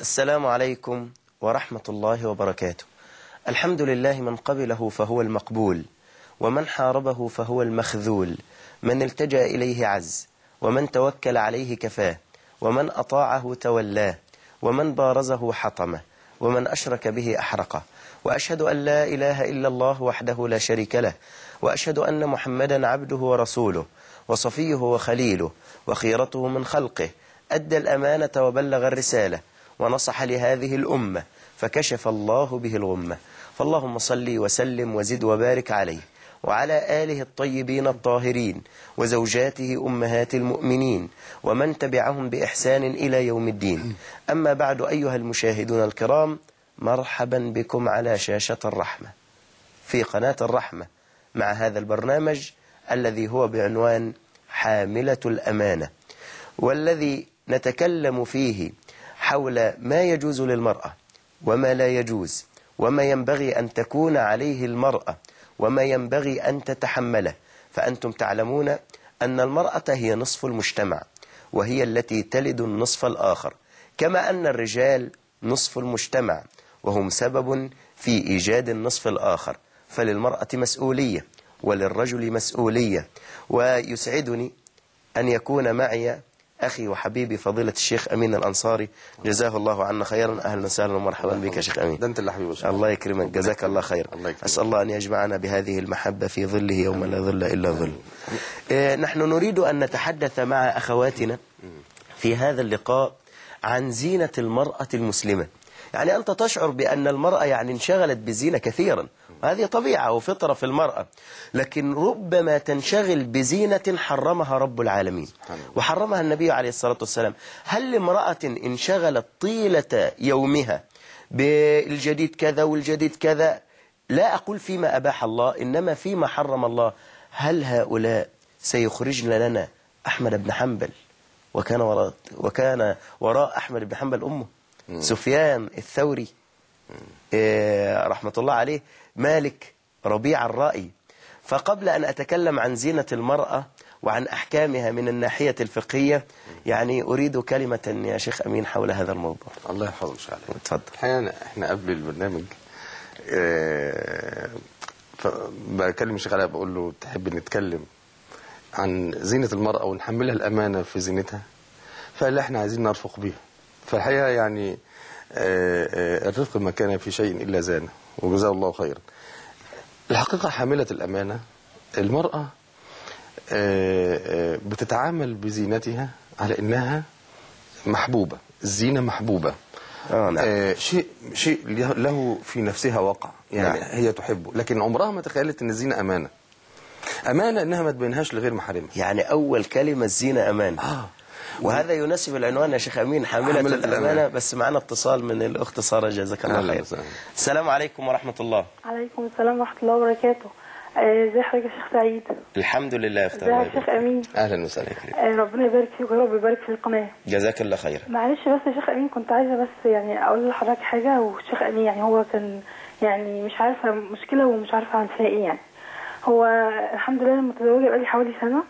السلام عليكم ورحمة الله وبركاته. الحمد لله من قبله فهو المقبول، ومن حاربه فهو المخذول، من التجأ إليه عز، ومن توكل عليه كفاه، ومن أطاعه تولاه، ومن بارزه حطمه، ومن أشرك به أحرقه. وأشهد أن لا إله إلا الله وحده لا شريك له، وأشهد أن محمدا عبده ورسوله وصفيه وخليله وخيرته من خلقه، أدى الأمانة وبلغ الرسالة ونصح لهذه الأمة فكشف الله به الغمة. فاللهم صل وسلم وزد وبارك عليه وعلى آله الطيبين الطاهرين وزوجاته أمهات المؤمنين ومن تبعهم بإحسان إلى يوم الدين. أما بعد، أيها المشاهدون الكرام، مرحبا بكم على شاشة الرحمة في قناة الرحمة مع هذا البرنامج الذي هو بعنوان حاملة الأمانة، والذي نتكلم فيه حول ما يجوز للمرأة وما لا يجوز، وما ينبغي أن تكون عليه المرأة وما ينبغي أن تتحمله. فأنتم تعلمون أن المرأة هي نصف المجتمع، وهي التي تلد النصف الآخر، كما أن الرجال نصف المجتمع وهم سبب في إيجاد النصف الآخر. فللمرأة مسؤولية وللرجل مسؤولية. ويسعدني أن يكون معي أخي وحبيبي فضيلة الشيخ أمين الأنصاري، جزاه الله عنا خيرا. أهلا وسهلا ومرحبا بك يا شيخ أمين. ده أنت اللي حبيبي. الله يكرمك، جزاك الله خير. أسأل الله أن يجمعنا بهذه المحبة في ظله يوم لا ظل إلا ظل. نحن نريد أن نتحدث مع أخواتنا في هذا اللقاء عن زينة المرأة المسلمة. يعني أنت تشعر بأن المرأة يعني انشغلت بزينة كثيرا، وهذه طبيعة وفطرة في المرأة، لكن ربما تنشغل بزينة حرمها رب العالمين وحرمها النبي عليه الصلاة والسلام. هل امرأة انشغلت طيلة يومها بالجديد كذا والجديد كذا، لا أقول فيما أباح الله إنما فيما حرم الله، هل هؤلاء سيخرجن لنا أحمد بن حنبل وكان وراء أحمد بن حنبل أمه سفيان الثوري رحمة الله عليه، مالك، ربيع الرائي؟ فقبل أن أتكلم عن زينة المرأة وعن أحكامها من الناحية الفقهية، يعني أريد كلمة يا شيخ أمين حول هذا الموضوع. الله يحفظك شاء الله. تفضل. الحقيقة احنا قبل البرنامج بكلم الشيخ علاء بقول له تحب نتكلم عن زينة المرأة ونحملها الأمانة في زينتها، فقال احنا عايزين نرفق بيها. فالحقيقة يعني الرفق ما كان في شيء إلا زانه، وجزاه الله خيرا. الحقيقة حاملة الأمانة المرأة بتتعامل بزينتها على إنها محبوبة، الزينة محبوبة. نعم. شيء له في نفسها وقع، يعني نعم. هي تحبه، لكن عمرها ما تخيلت إن الزينة أمانة. أمانة إنها ما تبينهاش لغير محارمها. يعني أول كلمة الزينة أمانة. وهذا يناسب العنوان يا شيخ أمين، حاملة الأمانة. بس معنا اتصال من الأخت سارة، جزاك الله خير. السلام عليكم ورحمة الله. عليكم السلام ورحمة الله وبركاته. ازي حضرتك يا شيخ سعيد؟ الحمد لله يا أختي. ازي يا شيخ أمين؟ أهلا وسهلا. ربنا يبارك فيك ويا رب يبارك في القناة. جزاك الله خير. معلش بس يا شيخ أمين، كنت عايزة بس يعني أقول لحضرتك حاجة. والشيخ أمين يعني هو كان يعني مش عارفة مشكلة ومش عارفة عن فيها إيه. يعني هو الحمد لله متزوجة بقالي حوالي سنة،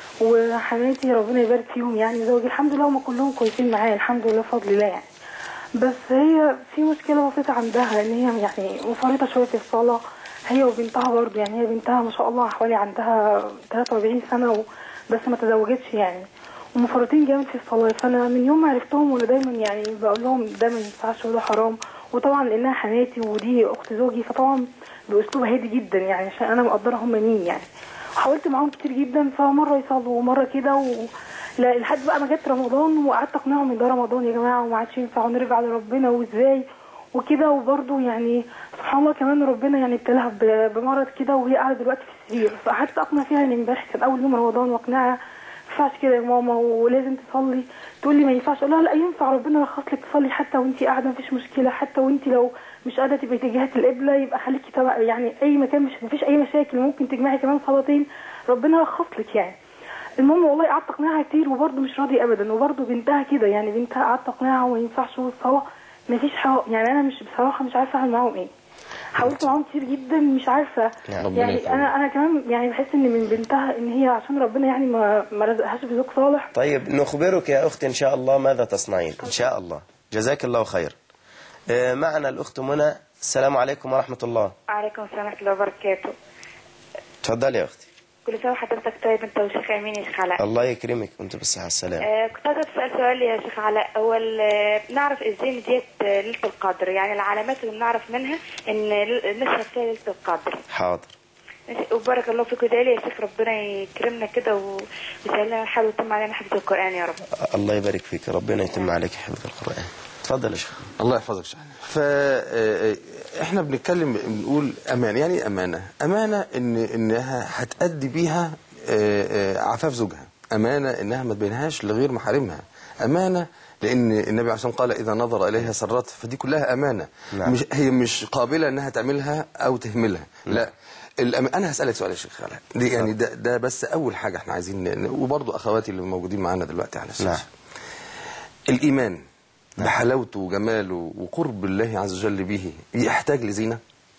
وحماتي ربنا يبارك فيهم يعني زوجي الحمد لله هم كلهم كويسين معايا الحمد لله بفضل الله يعني. بس هي في مشكلة بسيطة عندها، ان هي يعني مفرطة شوية في الصلاة، هي وبنتها برضه. يعني هي بنتها ما شاء الله حوالي عندها 43 سنة بس ما تزوجتش يعني، ومفرطين جامد في الصلاة. فانا من يوم ما عرفتهم وانا دايما يعني بقول لهم ده ما ينفعش وده حرام. وطبعا لانها حماتي ودي اخت زوجي فطبعا باسلوب هادي جدا يعني عشان انا مقدرة هم مين يعني. حاولت معاهم كتير جدا، فمره يصلوا ومره كده لا لحد بقى ما جت رمضان وقعدت اقنعهم ان ده رمضان يا جماعه وما عادش ينفع ونرجع لربنا وازاي وكده. وبرده يعني سبحان الله كمان ربنا يعني ابتلاها بمرض كده وهي قاعده دلوقتي في السرير. فقعدت اقنع فيها ان امبارح كان اول يوم رمضان واقنعها ما ينفعش كده يا ماما ولازم تصلي. تقول لي ما ينفعش. اقول لها لا ينفع، ربنا رخص لك تصلي حتى وانت قاعده مفيش مشكله، حتى وانت لو مش قادره تبقي اتجاهات القبله يبقى خليكي تبع يعني اي مكان مفيش اي مشاكل، ممكن تجمعي كمان صلاتين ربنا رخص لك يعني. المهم والله قعدت اقنعها كتير وبرده مش راضيه ابدا. وبرده بنتها كده يعني بنتها قعدت اقنعها وما ينفعش والصلاه مفيش يعني انا مش بصراحه مش عارفه اعمل معاهم ايه. حاولت معاهم كتير جدا مش عارفه يعني انا كمان يعني بحس ان من بنتها ان هي عشان ربنا يعني ما رزقهاش بزوج صالح. طيب نخبرك يا اختي ان شاء الله ماذا تصنعين ان شاء الله. جزاك الله خير. معنا الأخت منى. السلام عليكم ورحمة الله. وعليكم السلام ورحمة الله وبركاته. تفضلي يا أختي. كل سنة وحضرتك طيب أنت وشيخ أمين يا شيخ علاء. الله يكرمك وأنت بالصحة والسلامة. كنت عايزة أسأل سؤال يا شيخ علاء. هو نعرف إزاي إن ديت ليلة القدر، يعني العلامات اللي بنعرف منها إن نشهد فيها ليلة القدر. حاضر. وبارك الله فيك ودعي لي يا شيخ ربنا يكرمنا كده ويسهل لنا الحال ويتم علينا حفظ القرآن يا رب. الله يبارك فيك، ربنا يتم عليك حفظ القرآن. تفضل يا شيخ. الله يحفظك شيخ. فاحنا بنتكلم بنقول أمانة. يعني إيه أمانة؟ أمانة إنها هتأدي بيها عفاف زوجها. أمانة إنها ما تبينهاش لغير محارمها. أمانة لأن النبي عليه الصلاة والسلام قال إذا نظر إليها سرت، فدي كلها أمانة. نعم. هي مش قابلة إنها تعملها أو تهملها. لا. أنا هسألك سؤال يا شيخ علاء. دي يعني ده بس أول حاجة احنا عايزين، وبرضه أخواتي اللي موجودين معانا دلوقتي على الشاشة. نعم. الإيمان بحلاوته وجماله وقرب الله عز وجل به يحتاج لزينة؟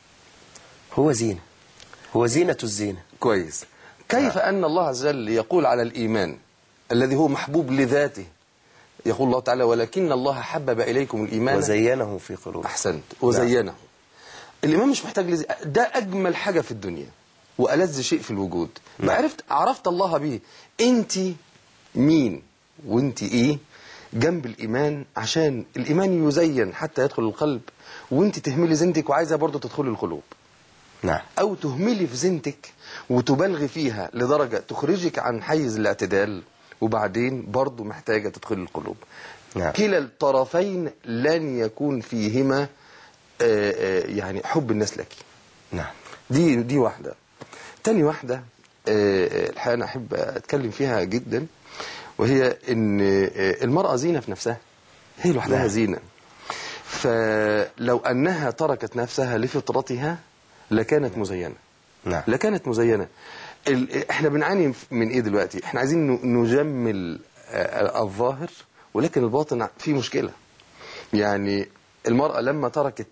هو زينة، هو زينة الزينة. كويس. كيف أن الله عز وجل يقول على الإيمان الذي هو محبوب لذاته، يقول الله تعالى ولكن الله حبب إليكم الإيمان وزينه في قلوبكم. أحسنت. وزينه. الإيمان مش محتاج لزينة. ده أجمل حاجة في الدنيا وألذ شيء في الوجود. ما عرفت الله به. أنت مين وأنت إيه جنب الإيمان، عشان الإيمان يزين حتى يدخل القلب، وأنت تهملي زينتك وعايزة برضه تدخل القلوب. نعم. أو تهملي في زينتك وتبالغي فيها لدرجة تخرجك عن حيز الاعتدال، وبعدين برضه محتاجة تدخل القلوب. نعم. كلا الطرفين لن يكون فيهما يعني حب الناس لك. نعم. دي واحدة. تاني واحدة الحقيقة أنا أحب أتكلم فيها جدا، وهي إن المرأة زينة في نفسها، هي لوحدها. نعم. زينة. فلو أنها تركت نفسها لفطرتها لكانت مزينة. نعم. لكانت مزينة. احنا بنعاني من ايه دلوقتي؟ احنا عايزين نجمل الظاهر، ولكن الباطن فيه مشكلة. يعني المرأة لما تركت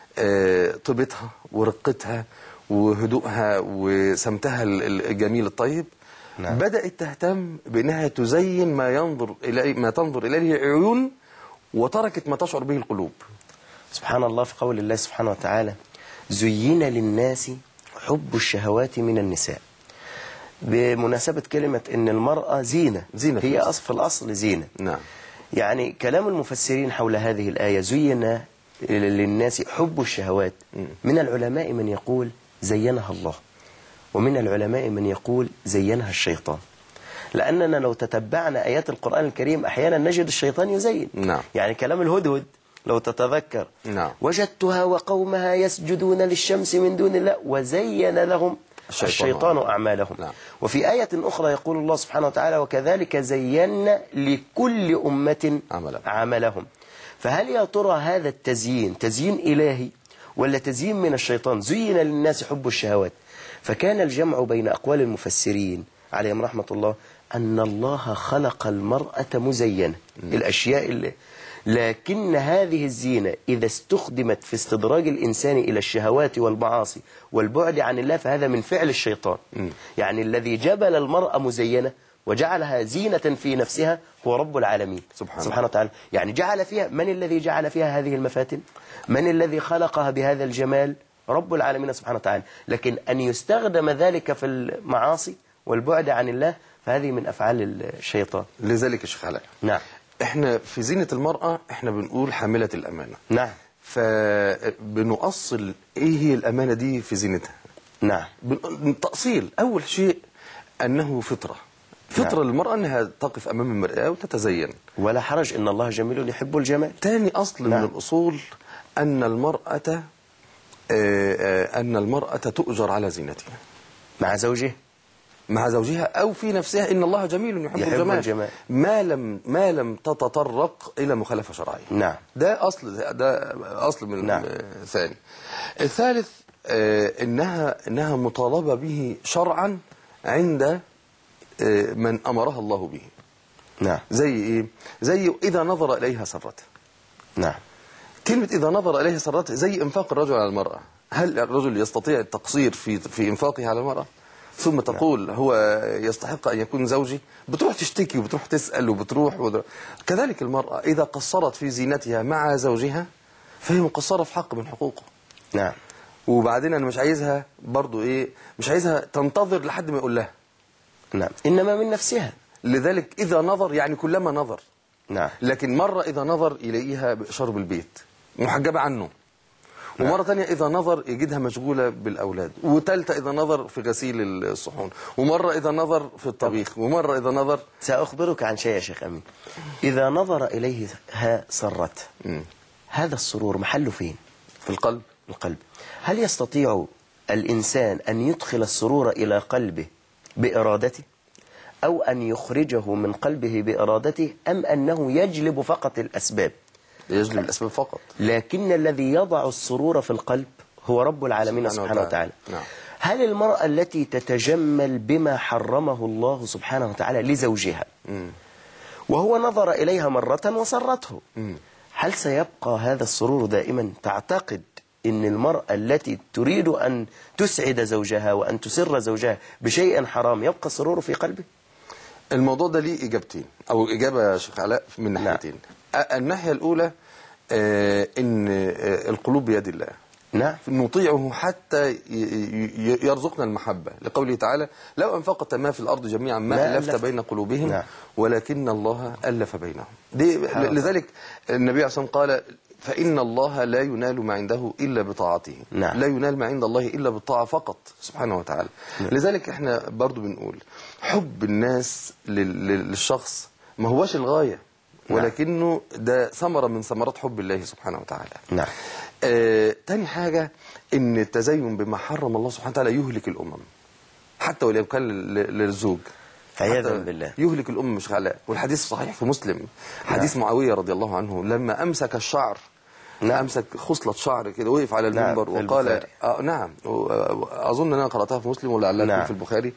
طيبتها ورقتها وهدوءها وسمتها الجميل الطيب، نعم. بدأت تهتم بأنها تزين ما تنظر إليه عيون، وتركت ما تشعر به القلوب. سبحان الله، في قول الله سبحانه وتعالى زين للناس حب الشهوات من النساء. بمناسبة كلمة إن المرأة زينة هي في الأصل زينة. نعم. يعني كلام المفسرين حول هذه الآية زين للناس حب الشهوات، من العلماء من يقول زينها الله، ومن العلماء من يقول زينها الشيطان. لأننا لو تتبعنا آيات القرآن الكريم أحيانا نجد الشيطان يزين. نعم. يعني كلام الهدهد لو تتذكر، نعم. وجدتها وقومها يسجدون للشمس من دون الله وزين لهم الشيطان أعمالهم. نعم. وفي آية أخرى يقول الله سبحانه وتعالى وكذلك زينا لكل أمة عملهم. فهل يا ترى هذا التزيين تزيين إلهي ولا تزيين من الشيطان؟ زين للناس حب الشهوات. فكان الجمع بين أقوال المفسرين عليهم رحمة الله أن الله خلق المرأة مزينة، الأشياء لكن هذه الزينة إذا استخدمت في استدراج الإنسان إلى الشهوات والمعاصي والبعد عن الله فهذا من فعل الشيطان. يعني الذي جبل المرأة مزينة وجعلها زينة في نفسها هو رب العالمين سبحانه وتعالى. يعني جعل فيها، من الذي جعل فيها هذه المفاتن؟ من الذي خلقها بهذا الجمال؟ رب العالمين سبحانه وتعالى. لكن أن يستخدم ذلك في المعاصي والبعد عن الله فهذه من أفعال الشيطان. لذلك يا شيخ علاء، نعم، احنا في زينة المرأة احنا بنقول حاملة الأمانة. نعم. فبنؤصل ايه هي الأمانة دي في زينتها. نعم. تأصيل أول شيء أنه فطرة نعم. للمرأة أنها تقف أمام المرآة وتتزين، ولا حرج إن الله جميل يحب الجمال. تاني أصل نعم. من الأصول أن المرأة تؤجر على زينتها مع زوجها أو في نفسها. إن الله جميل يحب الجمال ما لم تتطرق إلى مخالفة شرعية. نعم. ده أصل من نعم. ثاني. الثالث إنها مطالبة به شرعا عند من أمرها الله به. نعم. زي إيه؟ زي إذا نظر إليها سرته. نعم. كلمة إذا نظر إليها سرته زي إنفاق الرجل على المرأة. هل الرجل يستطيع التقصير في إنفاقه على المرأة؟ ثم تقول هو يستحق أن يكون زوجي، بتروح تشتكي وبتروح تسأل كذلك المرأة إذا قصرت في زينتها مع زوجها فهي مقصرة في حق من حقوقه. نعم. وبعدين أنا مش عايزها برضو مش عايزها تنتظر لحد ما يقول لها. نعم، إنما من نفسها. لذلك إذا نظر يعني كلما نظر. نعم. لكن مرة إذا نظر يلاقيها بشرب البيت محجبة عنه، ومرة ثانية إذا نظر يجدها مشغولة بالأولاد، وثالثة إذا نظر في غسيل الصحون، ومرة إذا نظر في الطبيخ، ومرة إذا نظر. سأخبرك عن شيء يا شيخ أمين. إذا نظر إليها سرته، هذا السرور محله فين؟ في القلب. القلب. هل يستطيع الإنسان أن يدخل السرور إلى قلبه بإرادته، أو أن يخرجه من قلبه بإرادته، أم أنه يجلب فقط الأسباب؟ يجلب الأسباب فقط. لكن الذي يضع السرور في القلب هو رب العالمين سبحانه وتعالى. نعم. هل المرأة التي تتجمل بما حرمه الله سبحانه وتعالى لزوجها وهو نظر إليها مرة وسرته، هل سيبقى هذا السرور دائما؟ تعتقد أن المرأة التي تريد أن تسعد زوجها وأن تسر زوجها بشيء حرام يبقى السرور في قلبه؟ الموضوع ده ليه إجابتين أو إجابة يا شيخ علاء من ناحيتين. الناحية الأولى إن القلوب بيد الله. نعم. نطيعه حتى يرزقنا المحبة، لقوله تعالى لو أنفقت ما في الأرض جميعا ما ألفت بين قلوبهم. نعم. ولكن الله ألف بينهم. لذلك النبي عليه الصلاة والسلام قال فإن الله لا ينال ما عنده إلا بطاعته. نعم. لا ينال ما عند الله إلا بالطاعة فقط سبحانه وتعالى. نعم. لذلك احنا برضو بنقول حب الناس للشخص ما هوش الغاية، ولكنه ده ثمرة من ثمرات حب الله سبحانه وتعالى. نعم. تاني حاجة ان التزين بما حرم الله سبحانه وتعالى يهلك الأمم، حتى ولو كان للزوج. عياذا بالله. يهلك الأمم مش غلاء. والحديث صحيح في مسلم، حديث معاوية رضي الله عنه لما أمسك الشعر. نعم. أمسك خصلة شعر كده وقف على المنبر. نعم. وقال نعم، أظن أنا قرأتها في مسلم ولعلها نعم. في البخاري.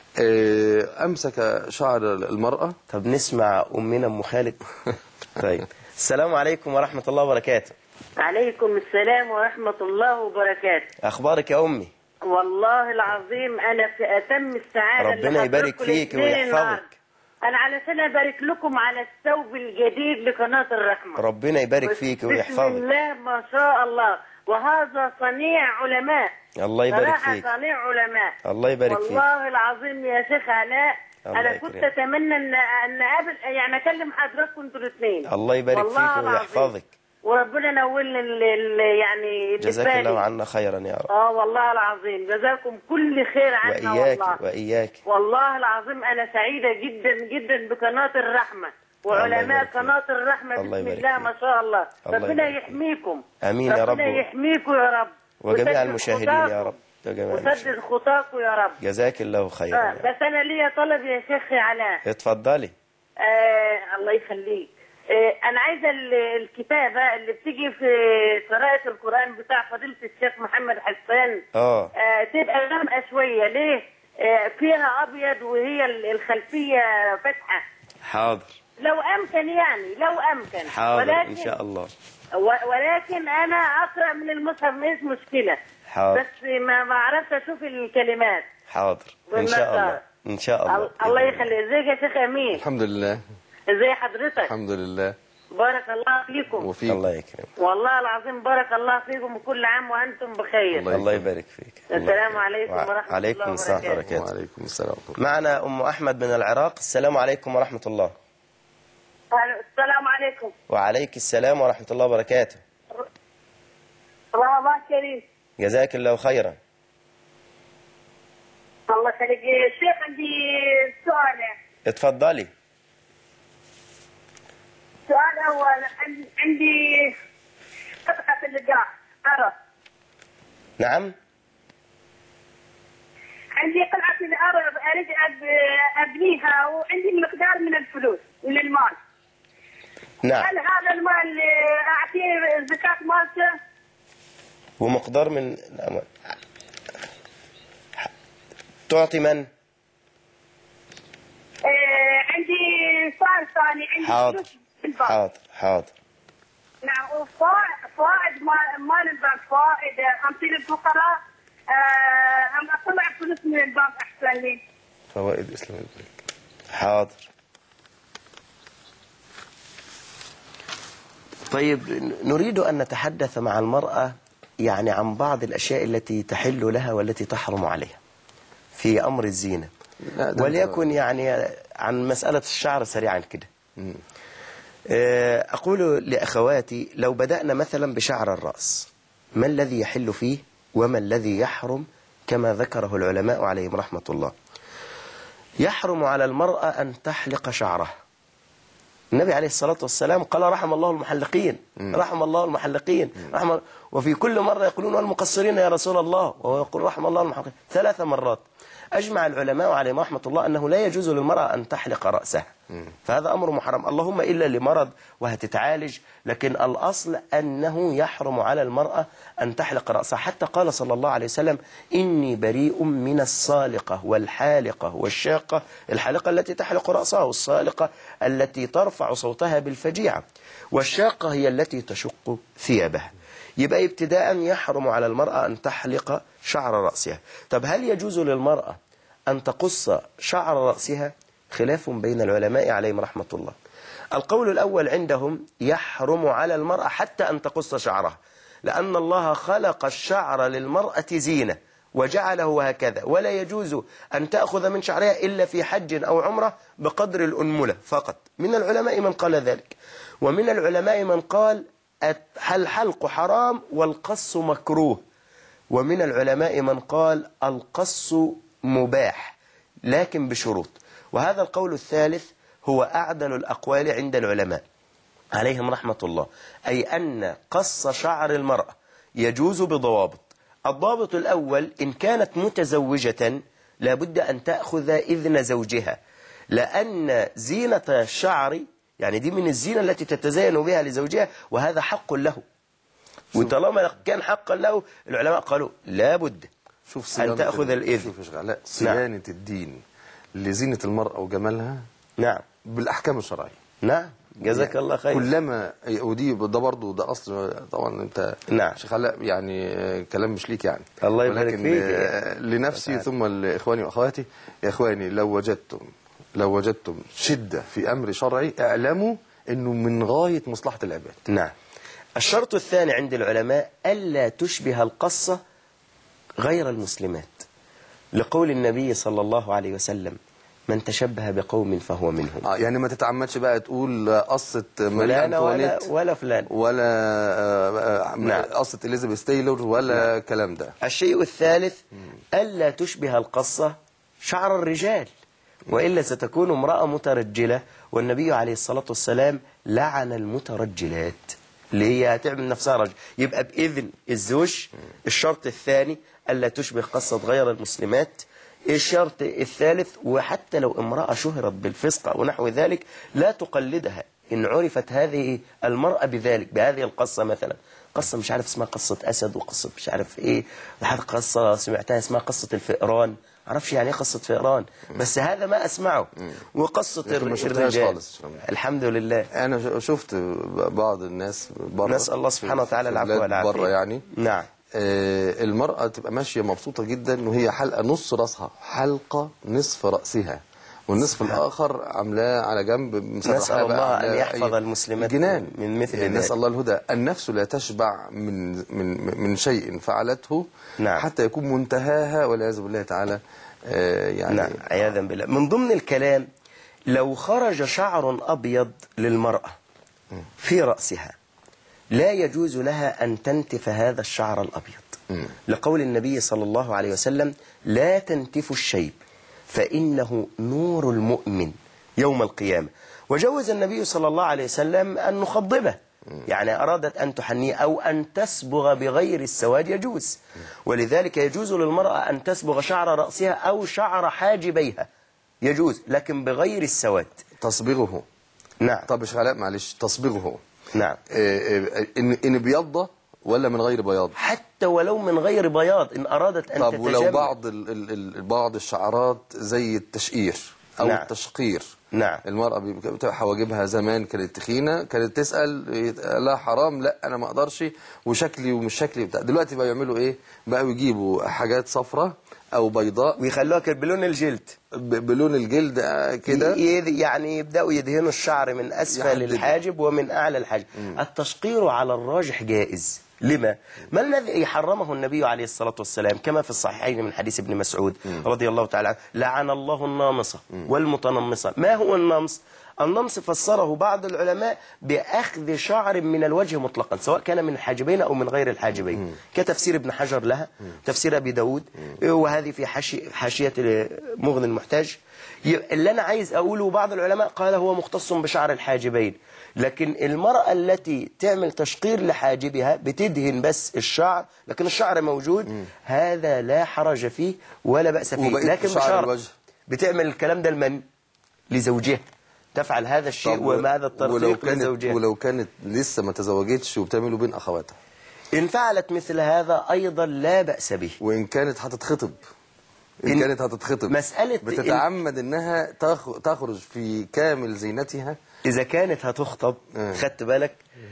أمسك شعر المرأة. طب نسمع أمنا أم خالد. طيب. السلام عليكم ورحمة الله وبركاته. عليكم السلام ورحمة الله وبركاته. أخبارك يا أمي؟ والله العظيم أنا في أتم السعادة. ربنا يبارك فيك ويحفظك. أنا علشان أبارك لكم على الثوب الجديد لقناة الرحمة. ربنا يبارك فيك ويحفظك. بسم الله ما شاء الله، وهذا صنيع علماء. الله يبارك فيك. صنيع علماء. الله يبارك فيك. والله العظيم يا شيخ علاء أنا كنت أتمنى أن أقابل يعني أكلم حضراتكم أنتوا الاثنين. الله يبارك فيك ويحفظك. وربنا نولنا يعني جزاك الله عنا خيرا يا رب. والله العظيم جزاكم كل خير عنا. وإياك والله وإياك. والله العظيم أنا سعيدة جدا جدا بقناة الرحمة وعلماء قناة الرحمة. بسم الله ما شاء الله. ربنا يحميكم. آمين يا رب. ربنا يحميكم يا رب. وجميع المشاهدين يا رب. وسدد خطاكم يا رب. جزاك الله خيرا. بس أنا ليا طلب يا شيخ علاء. اتفضلي. الله يخليك. أنا عايزة الكتابة اللي بتيجي في قراءة القرآن بتاع فضيلة الشيخ محمد حسان تبقى غامقة شوية. ليه؟ فيها أبيض وهي الخلفية فاتحة. حاضر. لو أمكن يعني لو أمكن. حاضر ولكن إن شاء الله. ولكن أنا أقرأ من المصحف مش مشكلة. حاضر. بس ما أعرفش أشوف الكلمات. حاضر إن شاء الله. إن شاء الله. الله يخليك. ازيك يا شيخ أمين؟ الحمد لله. ازي حضرتك؟ الحمد لله. بارك الله فيكم. وفيك. الله يكرمك. والله العظيم بارك الله فيكم وكل عام وأنتم بخير. الله يبارك فيك. السلام عليكم ورحمة الله وبركاته. عليكم السلام وبركاته. وعليكم السلام. معنا أم أحمد من العراق. السلام عليكم ورحمة الله. السلام عليكم. وعليك السلام ورحمة الله وبركاته. رمضان كريم. جزاك الله خيرا. الله يخليك. الشيخ عندي سؤال. اتفضلي. سؤال أول، عندي قطعة اللقاح أرض. نعم. عندي قطعة الأرض أريد أبنيها وعندي مقدار من الفلوس من المال. نعم. هل هذا المال أعطيه زكاة مالته؟ ومقدار من الأموال تعطي من؟ عندي سؤال ثاني. عندي حاضر. حاضر. حاضر. نعم. وفائد مال البنك فائد 50 الفقراء أما أطلع فلوس من البنك أحسن لي. فوائد إسلام البنك. حاضر. طيب نريد أن نتحدث مع المرأة يعني عن بعض الأشياء التي تحل لها والتي تحرم عليها في أمر الزينة، وليكن يعني عن مسألة الشعر سريعا كده. أقول لأخواتي لو بدأنا مثلا بشعر الرأس، ما الذي يحل فيه وما الذي يحرم كما ذكره العلماء عليهم رحمة الله. يحرم على المرأة أن تحلق شعرها. النبي عليه الصلاة والسلام قال رحم الله المحلقين، رحم الله المحلقين، وفي كل مرة يقولون والمقصرين يا رسول الله، وهو يقول رحم الله المحلقين 3 مرات. أجمع العلماء عليهم رحمة الله أنه لا يجوز للمرأة أن تحلق رأسها، فهذا أمر محرم، اللهم إلا لمرض وهتتعالج، لكن الأصل أنه يحرم على المرأة أن تحلق رأسها. حتى قال صلى الله عليه وسلم إني بريء من الصالقة والحالقة والشاقة، الحالقة التي تحلق رأسها، والصالقة التي ترفع صوتها بالفجيعة، والشاقة هي التي تشق ثيابها. يبقى ابتداء يحرم على المرأة أن تحلق شعر رأسها. طب هل يجوز للمرأة أن تقص شعر رأسها؟ خلاف بين العلماء عليهم رحمة الله. القول الأول عندهم يحرم على المرأة حتى أن تقص شعرها، لأن الله خلق الشعر للمرأة زينة وجعله هكذا، ولا يجوز أن تأخذ من شعرها إلا في حج أو عمرة بقدر الأنملة فقط. من العلماء من قال ذلك، ومن العلماء من قال الحلق حرام والقص مكروه، ومن العلماء من قال القص مباح لكن بشروط. وهذا القول الثالث هو أعدل الأقوال عند العلماء عليهم رحمة الله، أي أن قص شعر المرأة يجوز بضوابط. الضابط الأول إن كانت متزوجة لابد أن تأخذ إذن زوجها، لأن زينة الشعر يعني دي من الزينة التي تتزين بها لزوجها، وهذا حق له، وطالما كان حقا له العلماء قالوا لابد أن تأخذ الإذن. لا، صيانة الدين لزينة المرأة وجمالها نعم بالأحكام الشرعية. نعم جزاك الله خير. كلما ودي ده برضه ده أصل طبعا أنت نعم شيخ علاء يعني كلام مش ليك يعني، الله يبارك فيك، لنفسي ثم لإخواني وأخواتي. يا إخواني لو وجدتم شدة في أمر شرعي اعلموا أنه من غاية مصلحة العباد. نعم. الشرط الثاني عند العلماء ألا تشبه القصة غير المسلمات، لقول النبي صلى الله عليه وسلم من تشبه بقوم فهو منهم. يعني ما تتعمدش بقى تقول قصة ماريان فلان ولا فلان ولا قصة إليزابيث تايلور ولا الكلام ده. الشيء الثالث ألا تشبه القصة شعر الرجال، وإلا ستكون امرأة مترجلة، والنبي عليه الصلاة والسلام لعن المترجلات اللي هي هتعمل نفسها رجل. يبقى بإذن الزوج. الشرط الثاني ألا تشبه قصة غير المسلمات. الشرط الثالث وحتى لو امرأة شهرت بالفسق أو نحو ذلك لا تقلدها إن عرفت هذه المرأة بذلك، بهذه القصة مثلا قصة مش عارف اسمها قصة أسد، وقصة مش عارف إيه، لحد قصة سمعتها اسمها قصة الفئران، عرفش يعني ايه قصة فئران، بس هذا ما أسمعه. وقصة الرجال الحمد لله أنا شفت بعض الناس بره، نسأل الله سبحانه وتعالى العفو والعافية بره يعني. نعم. المرأة تبقى ماشية مبسوطة جدا وهي حلقة نص رأسها، حلقة نصف رأسها، والنصف الآخر عاملاه على جنب. نسأل الله أن يحفظ المسلمات من مثل ذلك. نسأل الله الهدى. النفس لا تشبع من شيء فعلته نعم. حتى يكون منتهاها والعياذ بالله تعالى يعني نعم عياذا بالله. من ضمن الكلام لو خرج شعر أبيض للمرأة في رأسها لا يجوز لها أن تنتف هذا الشعر الأبيض، لقول النبي صلى الله عليه وسلم لا تنتف الشيب فإنه نور المؤمن يوم القيامة. وجوز النبي صلى الله عليه وسلم أن نخضبه، يعني أرادت أن تحنيه أو أن تسبغ بغير السواد يجوز. ولذلك يجوز للمرأة أن تسبغ شعر رأسها أو شعر حاجبيها يجوز، لكن بغير السواد. تصبغه. نعم. طب يا علاء معلش، تصبغه نعم إن بيضة ولا من غير بياض؟ حتى ولو من غير بياض إن أرادت أن تتجمل. طب ولو بعض بعض الشعرات زي التشقير أو نعم. التشقير نعم. المرأة بتبقى حواجبها زمان كانت تخينة، كانت تسأل لا حرام، لا أنا ما أقدرش، وشكلي ومش شكلي بتاع. دلوقتي بقى يعملوا إيه؟ بقوا يجيبوا حاجات صفراء أو بيضاء ويخلوها بلون الجلد، بلون الجلد كده، يعني يبدأوا يدهنوا الشعر من أسفل الحاجب ومن أعلى الحاجب. التشقير على الراجح جائز. لما؟ ما الذي حرمه النبي عليه الصلاة والسلام كما في الصحيحين من حديث ابن مسعود رضي الله تعالى عنه: لعن الله النامصة والمتنمصة. ما هو النمص؟ النمص فسره بعض العلماء بأخذ شعر من الوجه مطلقا، سواء كان من الحاجبين أو من غير الحاجبين، كتفسير ابن حجر لها، تفسير أبي داود، وهذه في حاشية مغني المحتاج. اللي أنا عايز أقوله بعض العلماء قال هو مختص بشعر الحاجبين، لكن المرأة التي تعمل تشقير لحاجبها بتدهن بس الشعر لكن الشعر موجود، هذا لا حرج فيه ولا بأس فيه، لكن بشرط بتعمل الكلام ده لمن؟ لزوجها، تفعل هذا الشيء وماذا الترفيق لزوجها. ولو كانت لسه ما تزوجتش وبتعمله بين أخواتها، إن فعلت مثل هذا أيضا لا بأس به. وإن كانت هتتخطب، إن كانت هتتخطب مسألة بتتعمد إنها تخرج في كامل زينتها. إذا كانت هتخطب خدت بالك،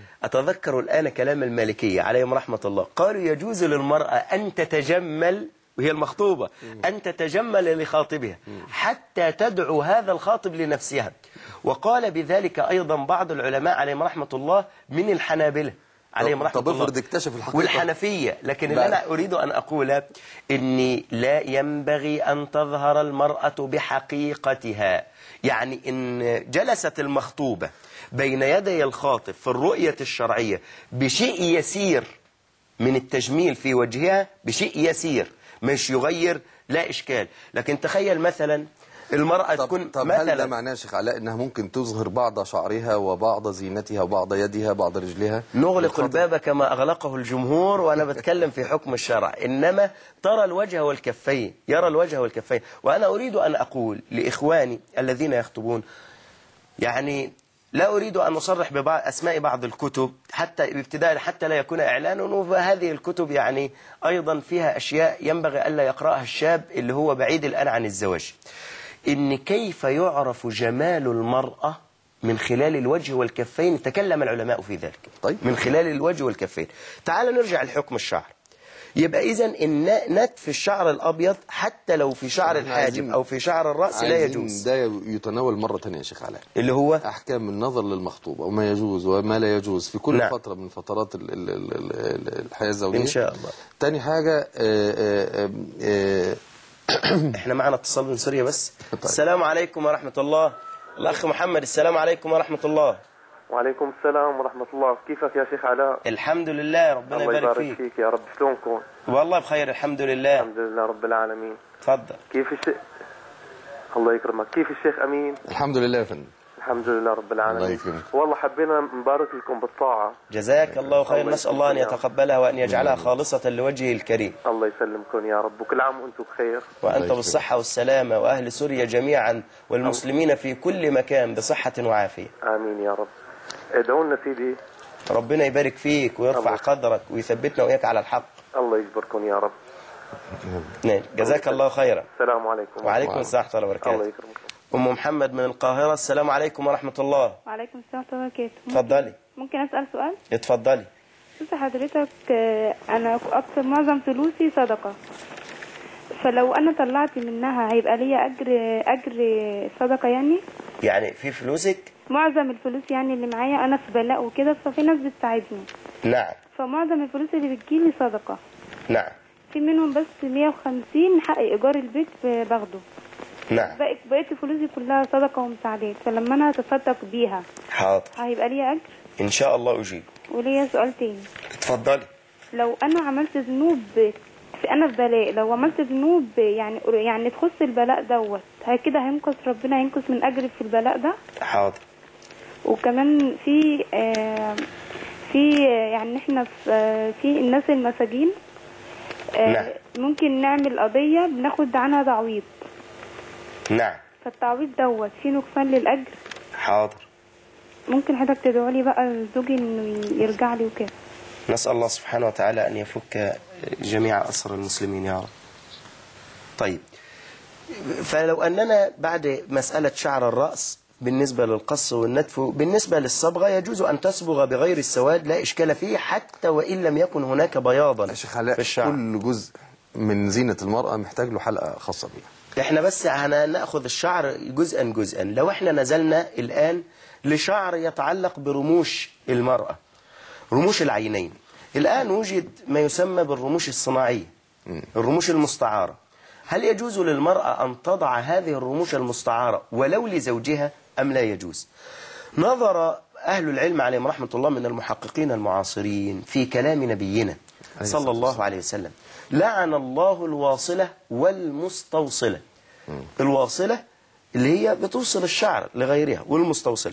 أتذكر الآن كلام المالكية عليهم رحمة الله، قالوا يجوز للمرأة أن تتجمل وهي المخطوبة، أن تتجمل لخاطبها حتى تدعو هذا الخاطب لنفسها. وقال بذلك أيضا بعض العلماء عليهم رحمة الله من الحنابلة عليهم رحمة الله اكتشف الحقيقة والحنفية. لكن اللي أنا أريد أن أقوله إني لا ينبغي أن تظهر المرأة بحقيقتها. يعني إن جلست المخطوبة بين يدي الخاطب في الرؤية الشرعية بشيء يسير من التجميل في وجهها، بشيء يسير مش يغير، لا إشكال. لكن تخيل مثلا المرأة تكون مثلا، هل ده معناه يا شيخ علاء انها ممكن تظهر بعض شعرها وبعض زينتها وبعض يدها بعض رجلها؟ نغلق الباب كما أغلقه الجمهور، وأنا بتكلم في حكم الشرع. إنما ترى الوجه والكفين، يرى الوجه والكفين. وأنا أريد أن أقول لإخواني الذين يخطبون، يعني لا أريد أن أصرح بأسماء بعض الكتب حتى ابتداء حتى لا يكون إعلان، وهذه الكتب يعني أيضا فيها أشياء ينبغي ألا يقرأها الشاب اللي هو بعيد الآن عن الزواج. إن كيف يعرف جمال المرأة من خلال الوجه والكفين، تكلم العلماء في ذلك. طيب. من خلال الوجه والكفين. تعال نرجع لحكم الشعر. يبقى إذن إن نتف الشعر الأبيض حتى لو في شعر الحاجب أو في شعر الرأس لا يجوز. ده يتناول مرة ثانية يا شيخ علاء، اللي هو أحكام النظر للمخطوبة وما يجوز وما لا يجوز في كل فترة من فترات الحياة الزوجية إن شاء الله. تاني حاجة احنا معنا اتصال من سوريا بس. طيب. السلام عليكم ورحمة الله. الأخ محمد، السلام عليكم ورحمة الله. وعليكم السلام ورحمة الله. كيفك يا شيخ علاء؟ الحمد لله، ربنا يبارك فيك. يا رب. شلونكم؟ والله بخير الحمد لله. الحمد لله رب العالمين. تفضل. كيف الشيخ؟ الله يكرمك. كيف الشيخ أمين؟ الحمد لله يا فندم. الحمد لله رب العالمين. الله يكرمك. والله حبينا نبارك لكم بالطاعة. جزاك الله خير. نسأل الله أن يتقبلها وأن يجعلها خالصة لوجهه الكريم. الله يسلمكم يا رب، وكل عام وأنتم بخير. وأنت بالصحة والسلامة، وأهل سوريا جميعا والمسلمين في كل مكان بصحة وعافية. آمين يا رب. ادعوا لنا سيدي. ربنا يبارك فيك ويرفع قدرك ويثبتنا وإياك على الحق. الله يجبركم يا رب. نعم. جزاك الله خيرا. السلام عليكم. وعليكم السلام ورحمة الله وبركاته. الله يكرمكم. أم محمد من القاهرة، السلام عليكم ورحمة الله. وعليكم السلام ورحمة الله وبركاته. اتفضلي. ممكن أسأل سؤال؟ اتفضلي. بص حضرتك، أنا أكثر معظم فلوسي صدقة، فلو أنا طلعت منها هيبقى ليا أجر صدقة يعني في فلوسك؟ معظم الفلوس يعني اللي معايا أنا في بلاء وكده، ففي ناس بتساعدني. نعم. فمعظم الفلوس اللي بتجيلي صدقة. نعم. في منهم بس 150 حق إيجار البيت باخده. نعم. بقيت فلوسي كلها صدقة ومساعدات، فلما أنا هتصدق بيها حاضر هيبقى ليا أجر؟ إن شاء الله أجيب. وليا سؤال تاني. اتفضلي. لو أنا عملت ذنوب أنا في بلاء، لو عملت ذنوب يعني تخص البلاء دوت، كده هينقص ربنا هينقص من أجري في البلاء ده؟ حاضر. وكمان في يعني احنا في الناس المساجين نعم. ممكن نعمل قضية بناخد عنها تعويض. نعم. فالتعويض دوت فيه نقصان للأجر؟ حاضر. ممكن حضرتك تدعو لي بقى زوجي انه يرجع لي وكده. نسأل الله سبحانه وتعالى أن يفك جميع أسر المسلمين يا رب. طيب، فلو أننا بعد مسألة شعر الرأس بالنسبة للقص والنتف. بالنسبة للصبغة يجوز أن تصبغ بغير السواد، لا إشكال فيه، حتى وإن لم يكن هناك بياضا في الشعر. كل جزء من زينة المرأة محتاج له حلقة خاصة بيه. احنا بس هنأخذ الشعر جزءا جزءا. لو احنا نزلنا الآن لشعر يتعلق برموش المرأة، رموش العينين، الآن وجد ما يسمى بالرموش الصناعية، الرموش المستعارة. هل يجوز للمرأة أن تضع هذه الرموش المستعارة ولو لزوجها أم لا يجوز؟ نظر أهل العلم عليهم رحمة الله من المحققين المعاصرين في كلام نبينا صلى الله عليه وسلم: لعن الله الواصلة والمستوصلة. الواصلة اللي هي بتوصل الشعر لغيرها، والمستوصلة.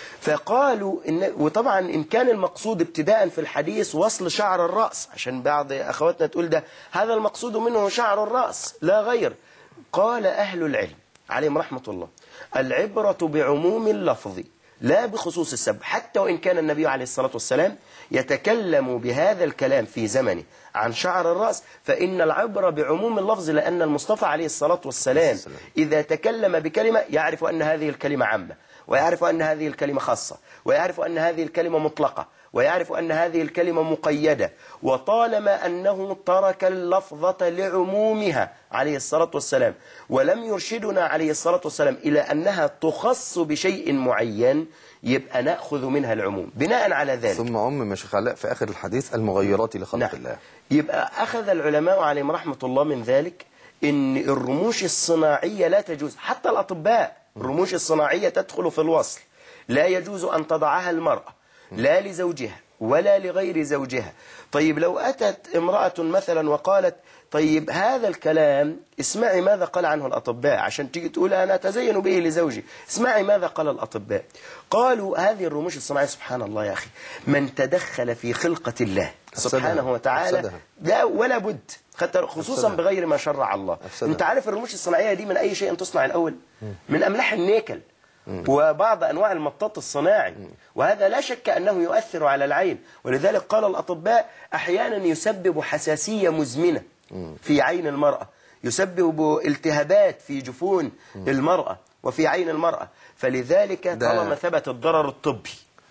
فقالوا وطبعا إن كان المقصود ابتداء في الحديث وصل شعر الرأس، عشان بعض أخواتنا تقول ده هذا المقصود منه شعر الرأس لا غير، قال أهل العلم عليهم رحمة الله: العبرة بعموم اللفظ لا بخصوص السبب. حتى وإن كان النبي عليه الصلاة والسلام يتكلم بهذا الكلام في زمنه عن شعر الرأس، فإن العبرة بعموم اللفظ، لأن المصطفى عليه الصلاة والسلام إذا تكلم بكلمة يعرف أن هذه الكلمة عامة، ويعرف أن هذه الكلمة خاصة، ويعرف أن هذه الكلمة مطلقة، ويعرف أن هذه الكلمة مقيدة. وطالما أنه ترك اللفظة لعمومها عليه الصلاة والسلام ولم يرشدنا عليه الصلاة والسلام إلى أنها تخص بشيء معين، يبقى نأخذ منها العموم بناء على ذلك. ثم عمم شيخ علاء في آخر الحديث المغيرات لخلق الله. يبقى أخذ العلماء عليهم رحمة الله من ذلك إن الرموش الصناعية لا تجوز. حتى الأطباء الرموش الصناعية تدخل في الوصل، لا يجوز أن تضعها المرأة لا لزوجها ولا لغير زوجها. طيب لو أتت امرأة مثلا وقالت: طيب هذا الكلام اسمعي ماذا قال عنه الأطباء، عشان تيجي تقول أنا أتزين به لزوجي، اسمعي ماذا قال الأطباء. قالوا هذه الرموش الصناعية سبحان الله يا أخي، من تدخل في خلقة الله سبحانه وتعالى لا ولا بد، خصوصا بغير ما شرع الله. انت عارف الرموش الصناعية دي من أي شيء تصنع الأول؟ من أملاح النيكل وبعض أنواع المطاط الصناعي، وهذا لا شك أنه يؤثر على العين. ولذلك قال الأطباء أحيانا يسبب حساسية مزمنة في عين المرأة، يسبب التهابات في جفون المرأة وفي عين المرأة. فلذلك طالما ثبت الضرر الطبي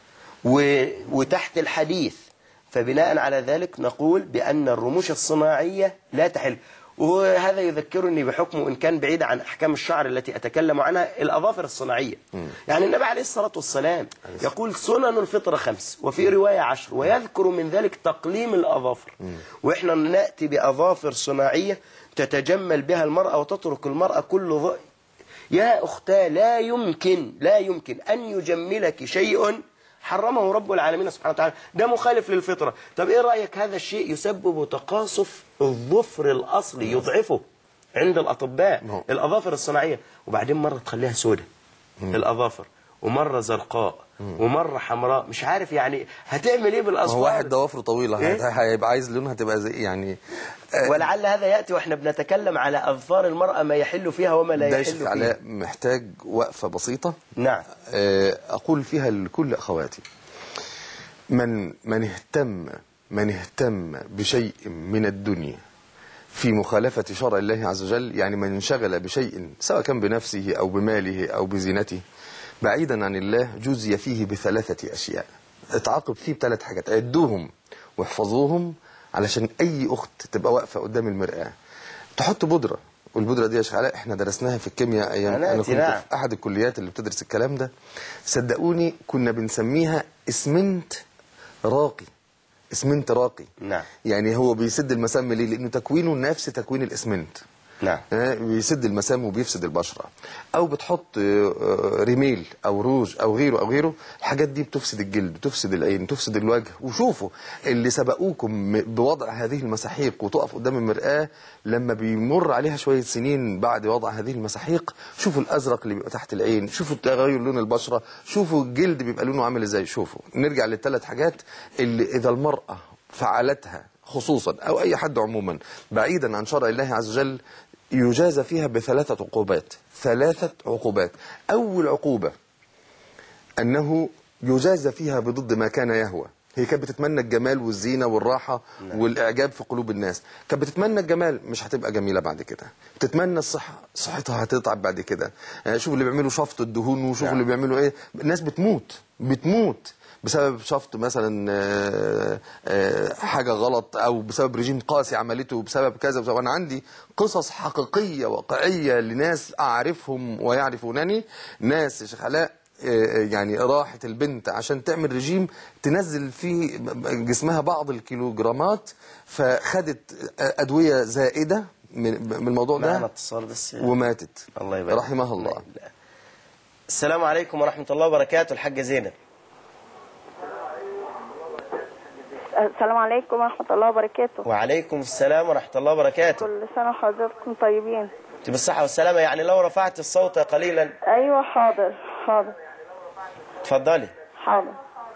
وتحت الحديث، فبناء على ذلك نقول بأن الرموش الصناعية لا تحل. وهذا يذكرني بحكم إن كان بعيد عن أحكام الشعر التي أتكلم عنها، الأظافر الصناعية. يعني النبي عليه الصلاة والسلام يقول سنن الفطرة 5، وفي رواية 10، ويذكر من ذلك تقليم الأظافر. وإحنا نأتي بأظافر صناعية تتجمل بها المرأة وتترك المرأة كل يا أختاه لا يمكن أن يجملك شيء حرمه رب العالمين سبحانه وتعالى، ده مخالف للفطرة. طب إيه رأيك؟ هذا الشيء يسبب تقاصف الظفر الأصلي، يضعفه عند الأطباء الأظافر الصناعية. وبعدين مرة تخليها سودة الأظافر، ومرة زرقاء، ومرة حمراء، مش عارف يعني هتعمل إيه بالأصفار. هو واحد ضوافره طويلة هيبقى عايز لونها تبقى زي يعني ولعل هذا يأتي وإحنا بنتكلم على أظفار المرأة ما يحل فيها وما لا يحل فيها. ده محتاج وقفة بسيطة نعم أقول فيها لكل أخواتي: من اهتم بشيء من الدنيا في مخالفة شرع الله عز وجل، يعني من انشغل بشيء سواء كان بنفسه أو بماله أو بزينته بعيدا عن الله، جزي فيه ب3 أشياء. اتعاقب فيه ب3 حاجات، عدوهم واحفظوهم علشان أي أخت تبقى واقفة قدام المرآة تحط بودرة. والبودرة دي يا شيخ علاء احنا درسناها في الكيمياء أيام أنا كنت في أحد الكليات اللي بتدرس الكلام ده. صدقوني كنا بنسميها اسمنت راقي. نعم. يعني هو بيسد المسام ليه؟ لأنه تكوينه نفس تكوين الاسمنت. نعم. بيسد المسام وبيفسد البشرة. أو بتحط ريميل أو روج أو غيره، الحاجات دي بتفسد الجلد، تفسد العين، تفسد الوجه. وشوفوا اللي سبقوكم بوضع هذه المساحيق وتقف قدام المرآة، لما بيمر عليها شوية سنين بعد وضع هذه المساحيق، شوفوا الأزرق اللي بيبقى تحت العين، شوفوا تغير لون البشرة، شوفوا الجلد بيبقى لونه عامل إزاي. شوفوا نرجع لل3 حاجات اللي إذا المرأة فعلتها خصوصا أو أي حد عموما بعيدا عن شرع الله عز وجل، يجازى فيها ب3 عقوبات. 3 عقوبات. أول عقوبة أنه يجازى فيها بضد ما كان يهوى. هي كانت بتتمنى الجمال والزينة والراحة والإعجاب في قلوب الناس. كانت بتتمنى الجمال، مش هتبقى جميلة بعد كده. بتتمنى الصحة، صحتها هتتعب بعد كده. شوف اللي بيعملوا شفط الدهون، وشوف اللي بيعملوا ايه، الناس بتموت بسبب شفط مثلا حاجة غلط، أو بسبب رجيم قاسي عملته، بسبب كذا بسبب. أنا عندي قصص حقيقية واقعية لناس أعرفهم ويعرفونني، ناس يا شيخ علاء يعني راحت البنت عشان تعمل رجيم تنزل فيه جسمها بعض الكيلوغرامات، فخدت أدوية زائدة من الموضوع ده معنا اتصال بس وماتت. الله يبارك رحمها الله. السلام عليكم ورحمة الله وبركاته. الحاجة زينب. السلام عليكم ورحمة الله وبركاته. وعليكم السلام ورحمة الله وبركاته. كل سنة وحضراتكم طيبين. بالصحة والسلامة. يعني لو رفعت الصوت قليلا. أيوة حاضر. اتفضلي. حاضر.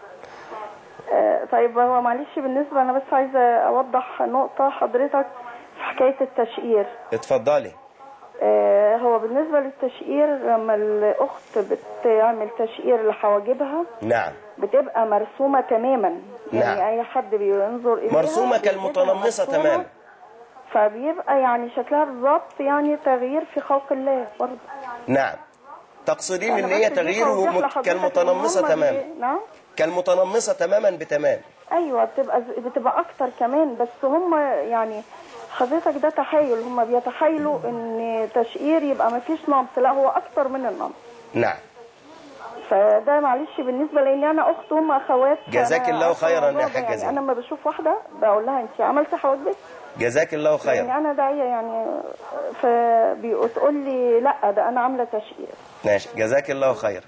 طيب هو معلش بالنسبة أنا بس عايزة أوضح نقطة حضرتك في حكاية التشقير. اتفضلي. هو بالنسبة للتشقير لما الأخت بتعمل تشقير لحواجبها نعم بتبقى مرسومة تماما. نعم. يعني أي حد بينظر إليها مرسومة كالمتنمصة تماما، فبيبقى يعني شكلها بالظبط يعني تغيير في خلق الله برضه. نعم. تقصدين ان هي تغييره كالمتنمصة تماما؟ نعم كالمتنمصة تماما بتمام. ايوه بتبقى اكتر كمان، بس هم يعني حضرتك ده تخيل، هم بيتخيلوا ان تشقير يبقى ما فيش نمص، لا هو اكتر من النمص. نعم. فده معلش بالنسبه لان انا اخت هم اخوات. جزاك الله خيرا يا حاجه زينب. انا لما بشوف واحده بقول لها انت عملتي حواجبك؟ جزاك الله خيرا. يعني انا داعيه يعني، فبتقول لي لا ده انا عامله تشقير. ماشي، جزاك الله خيرا.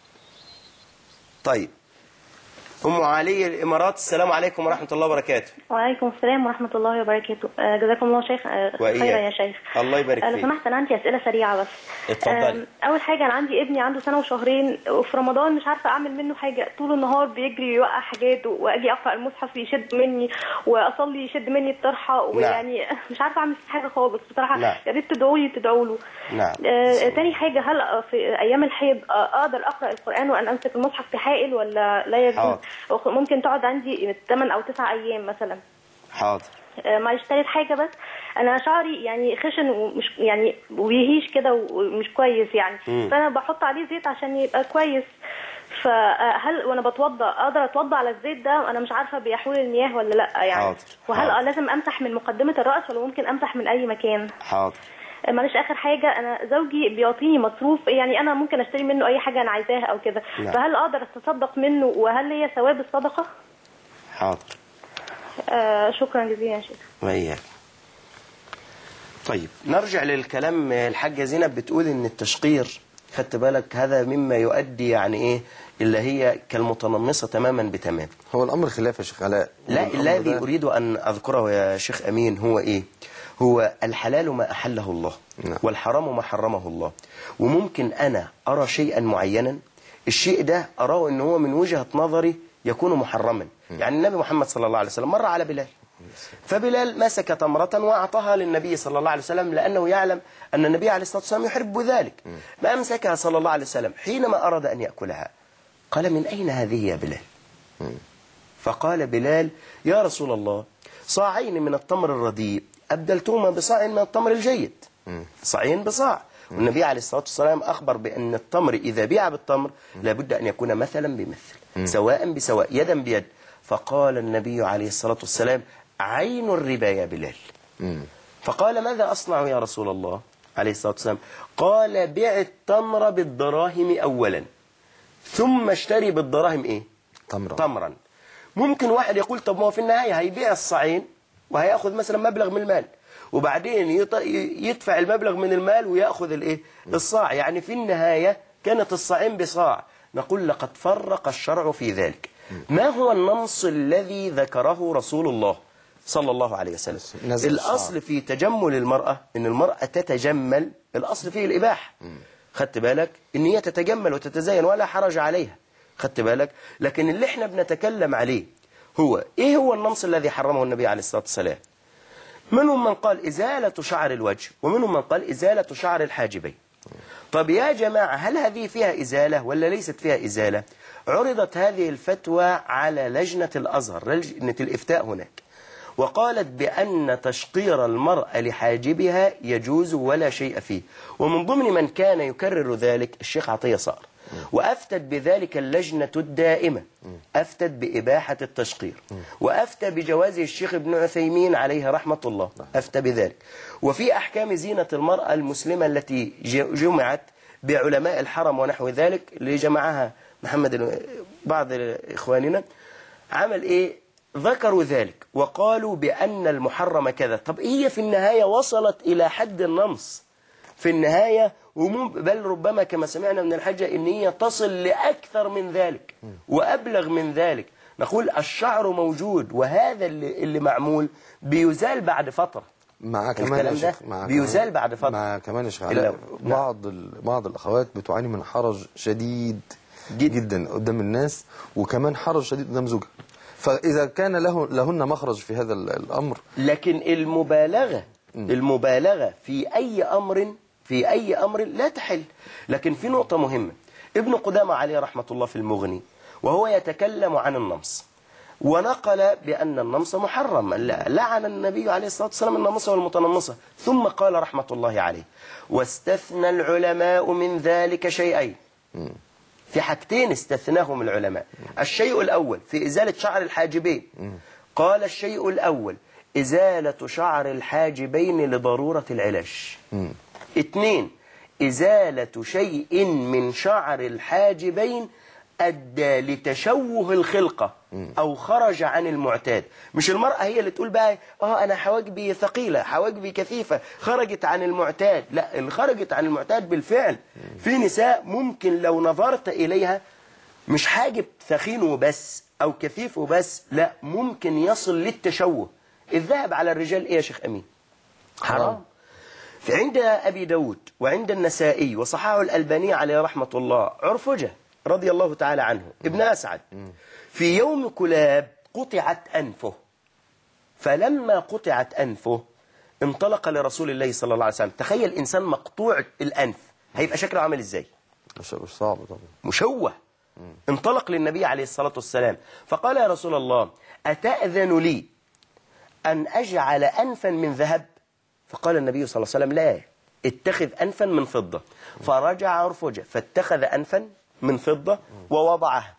طيب أم علي الإمارات. السلام عليكم ورحمة الله وبركاته. وعليكم السلام ورحمة الله وبركاته. جزاكم الله شيخ خيرا يا شيخ. الله يبارك فيك. لو سمحت أنا عندي أسئلة سريعة بس. اتفضلي. أول حاجة أنا عندي ابني عنده 1 وشهرين وفي رمضان مش عارفة أعمل منه حاجة، طول النهار بيجري ويوقع حاجات، وأجي أقرأ المصحف يشد مني، وأصلي يشد مني الطرحة، ويعني مش عارفة أعمل حاجة خالص بصراحة. يا ريت تدعوا له. نعم. تاني حاجة، هل في أيام الحيض أقدر أقرأ القرآن وأن أمسك المصحف في حائل ولا لا يجوز؟ ممكن تقعد عندي 8 أو 9 أيام مثلا. حاضر. معلش تالت حاجة بس، أنا شعري يعني خشن ومش يعني وبيهيش كده ومش كويس يعني، فأنا بحط عليه زيت عشان يبقى كويس. فهل وأنا بتوضأ أقدر أتوضأ على الزيت ده؟ أنا مش عارفة بيحول المياه ولا لأ يعني. حاضر. وهل لازم أمسح من مقدمة الرأس ولا ممكن أمسح من أي مكان؟ حاضر. معلش اخر حاجه، انا زوجي بيعطيني مصروف، يعني انا ممكن اشتري منه اي حاجه انا عايزاها او كده، فهل اقدر اتصدق منه وهل ليا ثواب الصدقه؟ حاضر. شكرا جزيلا يا شيخ. وإياك. طيب نرجع للكلام. الحاجه زينب بتقول ان التشقير، خدت بالك، هذا مما يؤدي يعني ايه اللي هي كالمتنمصه تماما بتمام. هو الامر خلاف يا شيخ علاء. لا، الذي اريد ان اذكره يا شيخ امين هو ايه؟ هو الحلال ما أحله الله والحرام ما حرمه الله. وممكن أنا أرى شيئا معينا، الشيء ده أراه أنه هو من وجهة نظري يكون محرما. يعني النبي محمد صلى الله عليه وسلم مر على بلال، فبلال مسك تمرة وأعطاها للنبي صلى الله عليه وسلم لأنه يعلم أن النبي عليه الصلاة والسلام يحب ذلك. ما أمسكها صلى الله عليه وسلم حينما أراد أن يأكلها، قال من أين هذه يا بلال؟ فقال بلال يا رسول الله صاعين من التمر الرديء أبدلتهما بصاع من التمر الجيد. صاعين بصاع. والنبي عليه الصلاة والسلام أخبر بأن التمر إذا بيع بالتمر لابد أن يكون مثلا بمثل، سواء بسواء، يدا بيد. فقال النبي عليه الصلاة والسلام عين الربا يا بلال. فقال ماذا أصنع يا رسول الله عليه الصلاة والسلام؟ قال بيع التمر بالدراهم أولا ثم اشتري بالدراهم إيه؟ تمرا. ممكن واحد يقول طب ما هو في النهاية هيبيع الصاعين وهيأخذ مثلا مبلغ من المال، وبعدين يدفع المبلغ من المال ويأخذ الايه؟ الصاع. يعني في النهاية كانت الصاعين بصاع. نقول لقد فرق الشرع في ذلك. ما هو النص الذي ذكره رسول الله صلى الله عليه وسلم؟ الأصل في تجمل المرأة إن المرأة تتجمل، الأصل فيه الإباحة. خدت بالك؟ إن هي تتجمل وتتزين ولا حرج عليها. خدت بالك؟ لكن اللي احنا بنتكلم عليه هو ايه هو النص الذي حرمه النبي عليه الصلاة والسلام؟ منهم من قال إزالة شعر الوجه، ومنهم من قال إزالة شعر الحاجبين. طب يا جماعة، هل هذه فيها إزالة ولا ليست فيها إزالة؟ عرضت هذه الفتوى على لجنة الأزهر، لجنة الإفتاء هناك، وقالت بأن تشقير المرأة لحاجبها يجوز ولا شيء فيه. ومن ضمن من كان يكرر ذلك الشيخ عطية صقر، وأفتت بذلك اللجنة الدائمة، أفتت بإباحة التشقير، وأفتى بجواز الشيخ ابن عثيمين عليه رحمة الله، أفتى بذلك. وفي أحكام زينة المرأة المسلمة التي جمعت بعلماء الحرم ونحو ذلك، اللي جمعها محمد بعض إخواننا، عمل إيه؟ ذكروا ذلك وقالوا بأن المحرم كذا. طب هي في النهاية وصلت إلى حد النمص في النهاية، بل ربما كما سمعنا من الحجة إن هي تصل لأكثر من ذلك وأبلغ من ذلك. نقول الشعر موجود، وهذا اللي معمول بيزال بعد فترة. مع كمان يا شيخ، بيزال بعد فترة. مع كمان يا شيخ علاء، بعض الأخوات بتعاني من حرج شديد جدا قدام الناس، وكمان حرج شديد قدام زوجها. فإذا كان لهن مخرج في هذا الأمر، لكن المبالغة في أي أمر لا تحل. لكن في نقطة مهمة، ابن قدامة عليه رحمة الله في المغني وهو يتكلم عن النمص، ونقل بأن النمص محرم، لعن النبي عليه الصلاة والسلام النمص والمتنمصة، ثم قال رحمة الله عليه: واستثنى العلماء من ذلك شيئين. في حاجتين استثناهم العلماء. الشيء الأول في إزالة شعر الحاجبين، قال الشيء الأول إزالة شعر الحاجبين لضرورة العلاج. 2، إزالة شيء من شعر الحاجبين أدى لتشوه الخلقة أو خرج عن المعتاد. مش المرأة هي اللي تقول بقى أنا حواجبي ثقيلة، حواجبي كثيفة، خرجت عن المعتاد. لا، اللي خرجت عن المعتاد بالفعل. في نساء ممكن لو نظرت إليها مش حاجب ثخين وبس أو كثيف وبس، لا، ممكن يصل للتشوه. الذهب على الرجال إيه يا شيخ أمين؟ حرام. عند أبي داود وعند النسائي وصححه الألباني عليه رحمة الله، عرفجة رضي الله تعالى عنه ابن أسعد في يوم كلاب قطعت أنفه، فلما قطعت أنفه انطلق لرسول الله صلى الله عليه وسلم. تخيل إنسان مقطوع الأنف هيبقى شكله عامل إزاي؟ مش صعب طبعا، مشوه. انطلق للنبي عليه الصلاة والسلام فقال: يا رسول الله، أتأذن لي أن أجعل أنفا من ذهب؟ فقال النبي صلى الله عليه وسلم: لا، اتخذ أنفا من فضة. فرجع عرفجة فاتخذ أنفا من فضة ووضعها.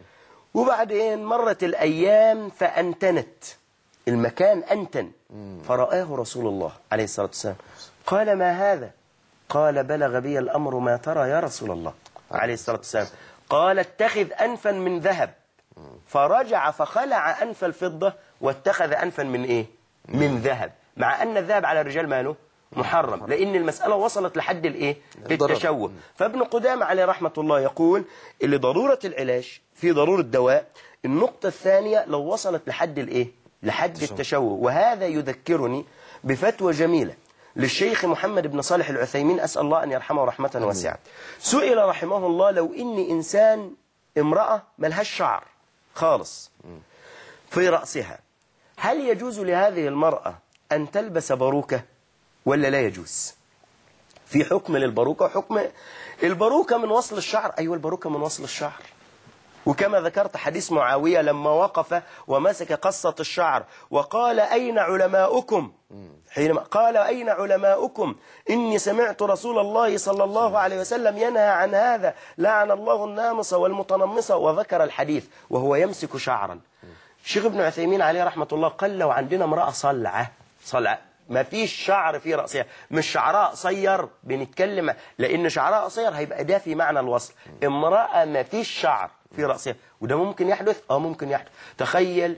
وبعدين مرت الأيام فأنتنت، المكان أنتن، فرآه رسول الله عليه الصلاة والسلام. قال: ما هذا؟ قال: بلغ بي الأمر ما ترى يا رسول الله عليه الصلاة والسلام. قال: اتخذ أنفا من ذهب. فرجع فخلع أنف الفضة واتخذ أنفا من إيه؟ من ذهب، مع أن الذهب على الرجال ماله؟ محرم، لأن المسألة وصلت لحد الإيه؟ التشوه. فابن قدامة عليه رحمة الله يقول اللي ضرورة العلاج في ضرورة دواء. النقطة الثانية لو وصلت لحد الإيه؟ لحد التشوه. وهذا يذكرني بفتوى جميلة للشيخ محمد بن صالح العثيمين، أسأل الله أن يرحمه رحمة واسعة. سئل رحمه الله: لو إن إنسان امرأة ملهاش شعر خالص في رأسها، هل يجوز لهذه المرأة أن تلبس باروكة ولا لا يجوز؟ في حكم للباروكة وحكم الباروكة من وصل الشعر. أيوة، الباروكة من وصل الشعر. وكما ذكرت حديث معاوية لما وقف ومسك قصة الشعر وقال: أين علماؤكم؟ حينما قال: أين علماؤكم؟ إني سمعت رسول الله صلى الله عليه وسلم ينهى عن هذا، لعن الله النامصة والمتنمصة، وذكر الحديث وهو يمسك شعرا. الشيخ ابن عثيمين عليه رحمة الله قال: لو عندنا امرأة صلعة ما فيش شعر في رأسها، مش شعرها قصير بنتكلم، لأن شعرها قصير هيبقى ده في معنى الوصل. امرأة ما فيش شعر في رأسها، وده ممكن يحدث. ممكن يحدث. تخيل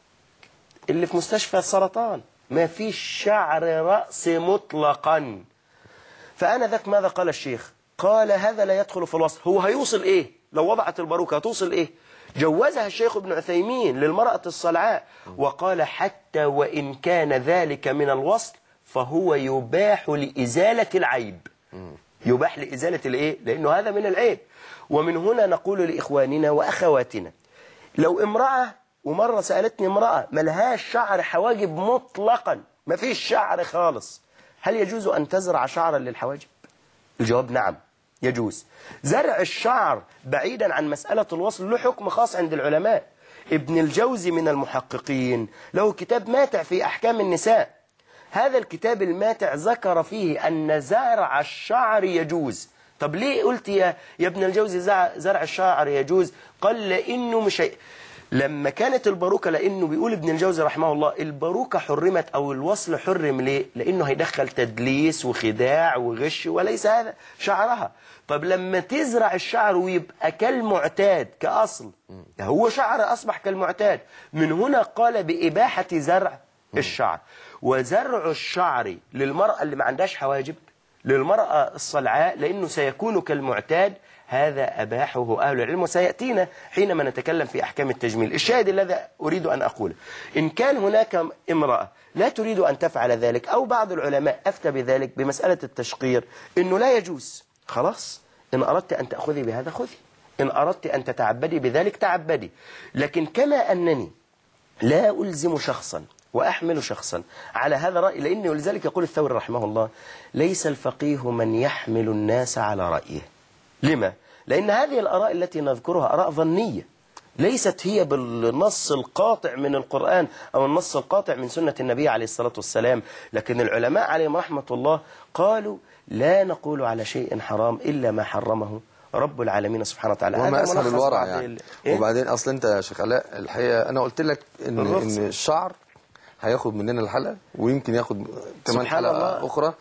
اللي في مستشفى السرطان ما فيش شعر رأس مطلقا. فأنا ذاك ماذا قال الشيخ؟ قال: هذا لا يدخل في الوصل. هو هيوصل إيه؟ لو وضعت الباروكة هتوصل إيه؟ جوزها الشيخ ابن عثيمين للمرأة الصلعاء، وقال: حتى وإن كان ذلك من الوصل فهو يباح لإزالة العيب. يباح لإزالة الإيه؟ لأنه هذا من العيب. ومن هنا نقول لإخواننا وأخواتنا، لو امرأة، ومرة سألتني امرأة ملهاش شعر حواجب مطلقا، ما فيش شعر خالص، هل يجوز أن تزرع شعرا للحواجب؟ الجواب نعم يجوز. زرع الشعر بعيدا عن مسألة الوصل له حكم خاص عند العلماء. ابن الجوزي من المحققين له كتاب ماتع في أحكام النساء. هذا الكتاب الماتع ذكر فيه أن زرع الشعر يجوز. طب ليه قلت يا ابن الجوزي زرع الشعر يجوز؟ قال لأنه مش لما كانت الباروكة، لأنه بيقول ابن الجوزي رحمه الله الباروكة حرمت أو الوصل حرم ليه؟ لأنه هيدخل تدليس وخداع وغش وليس هذا شعرها. طب لما تزرع الشعر ويبقى كالمعتاد كأصل، هو شعر أصبح كالمعتاد، من هنا قال بإباحة زرع الشعر. وزرع الشعر للمرأة اللي ما عندهاش حواجب، للمرأة الصلعاء، لأنه سيكون كالمعتاد، هذا أباحه أهل العلم وسيأتينا حينما نتكلم في أحكام التجميل. الشاهد الذي أريد أن أقوله، إن كان هناك امرأة لا تريد أن تفعل ذلك، أو بعض العلماء أفتى بذلك بمسألة التشقير إنه لا يجوز، خلاص إن أردت أن تأخذي بهذا خذي، إن أردت أن تتعبدي بذلك تعبدي. لكن كما أنني لا ألزم شخصا وأحمل شخصا على هذا الرأي، لأنه ولذلك يقول الثوري رحمه الله ليس الفقيه من يحمل الناس على رأيه. لما؟ لأن هذه الآراء التي نذكرها آراء ظنية، ليست هي بالنص القاطع من القرآن أو النص القاطع من سنة النبي عليه الصلاة والسلام. لكن العلماء عليهم رحمة الله قالوا لا نقول على شيء حرام إلا ما حرمه رب العالمين سبحانه وتعالى. وما أسهل الورع يعني. وبعدين أصل أنت يا شيخ علاء الحقيقة أنا قلت لك إن الشعر هياخد مننا الحلقة ويمكن ياخد كمان حلقة أخرى.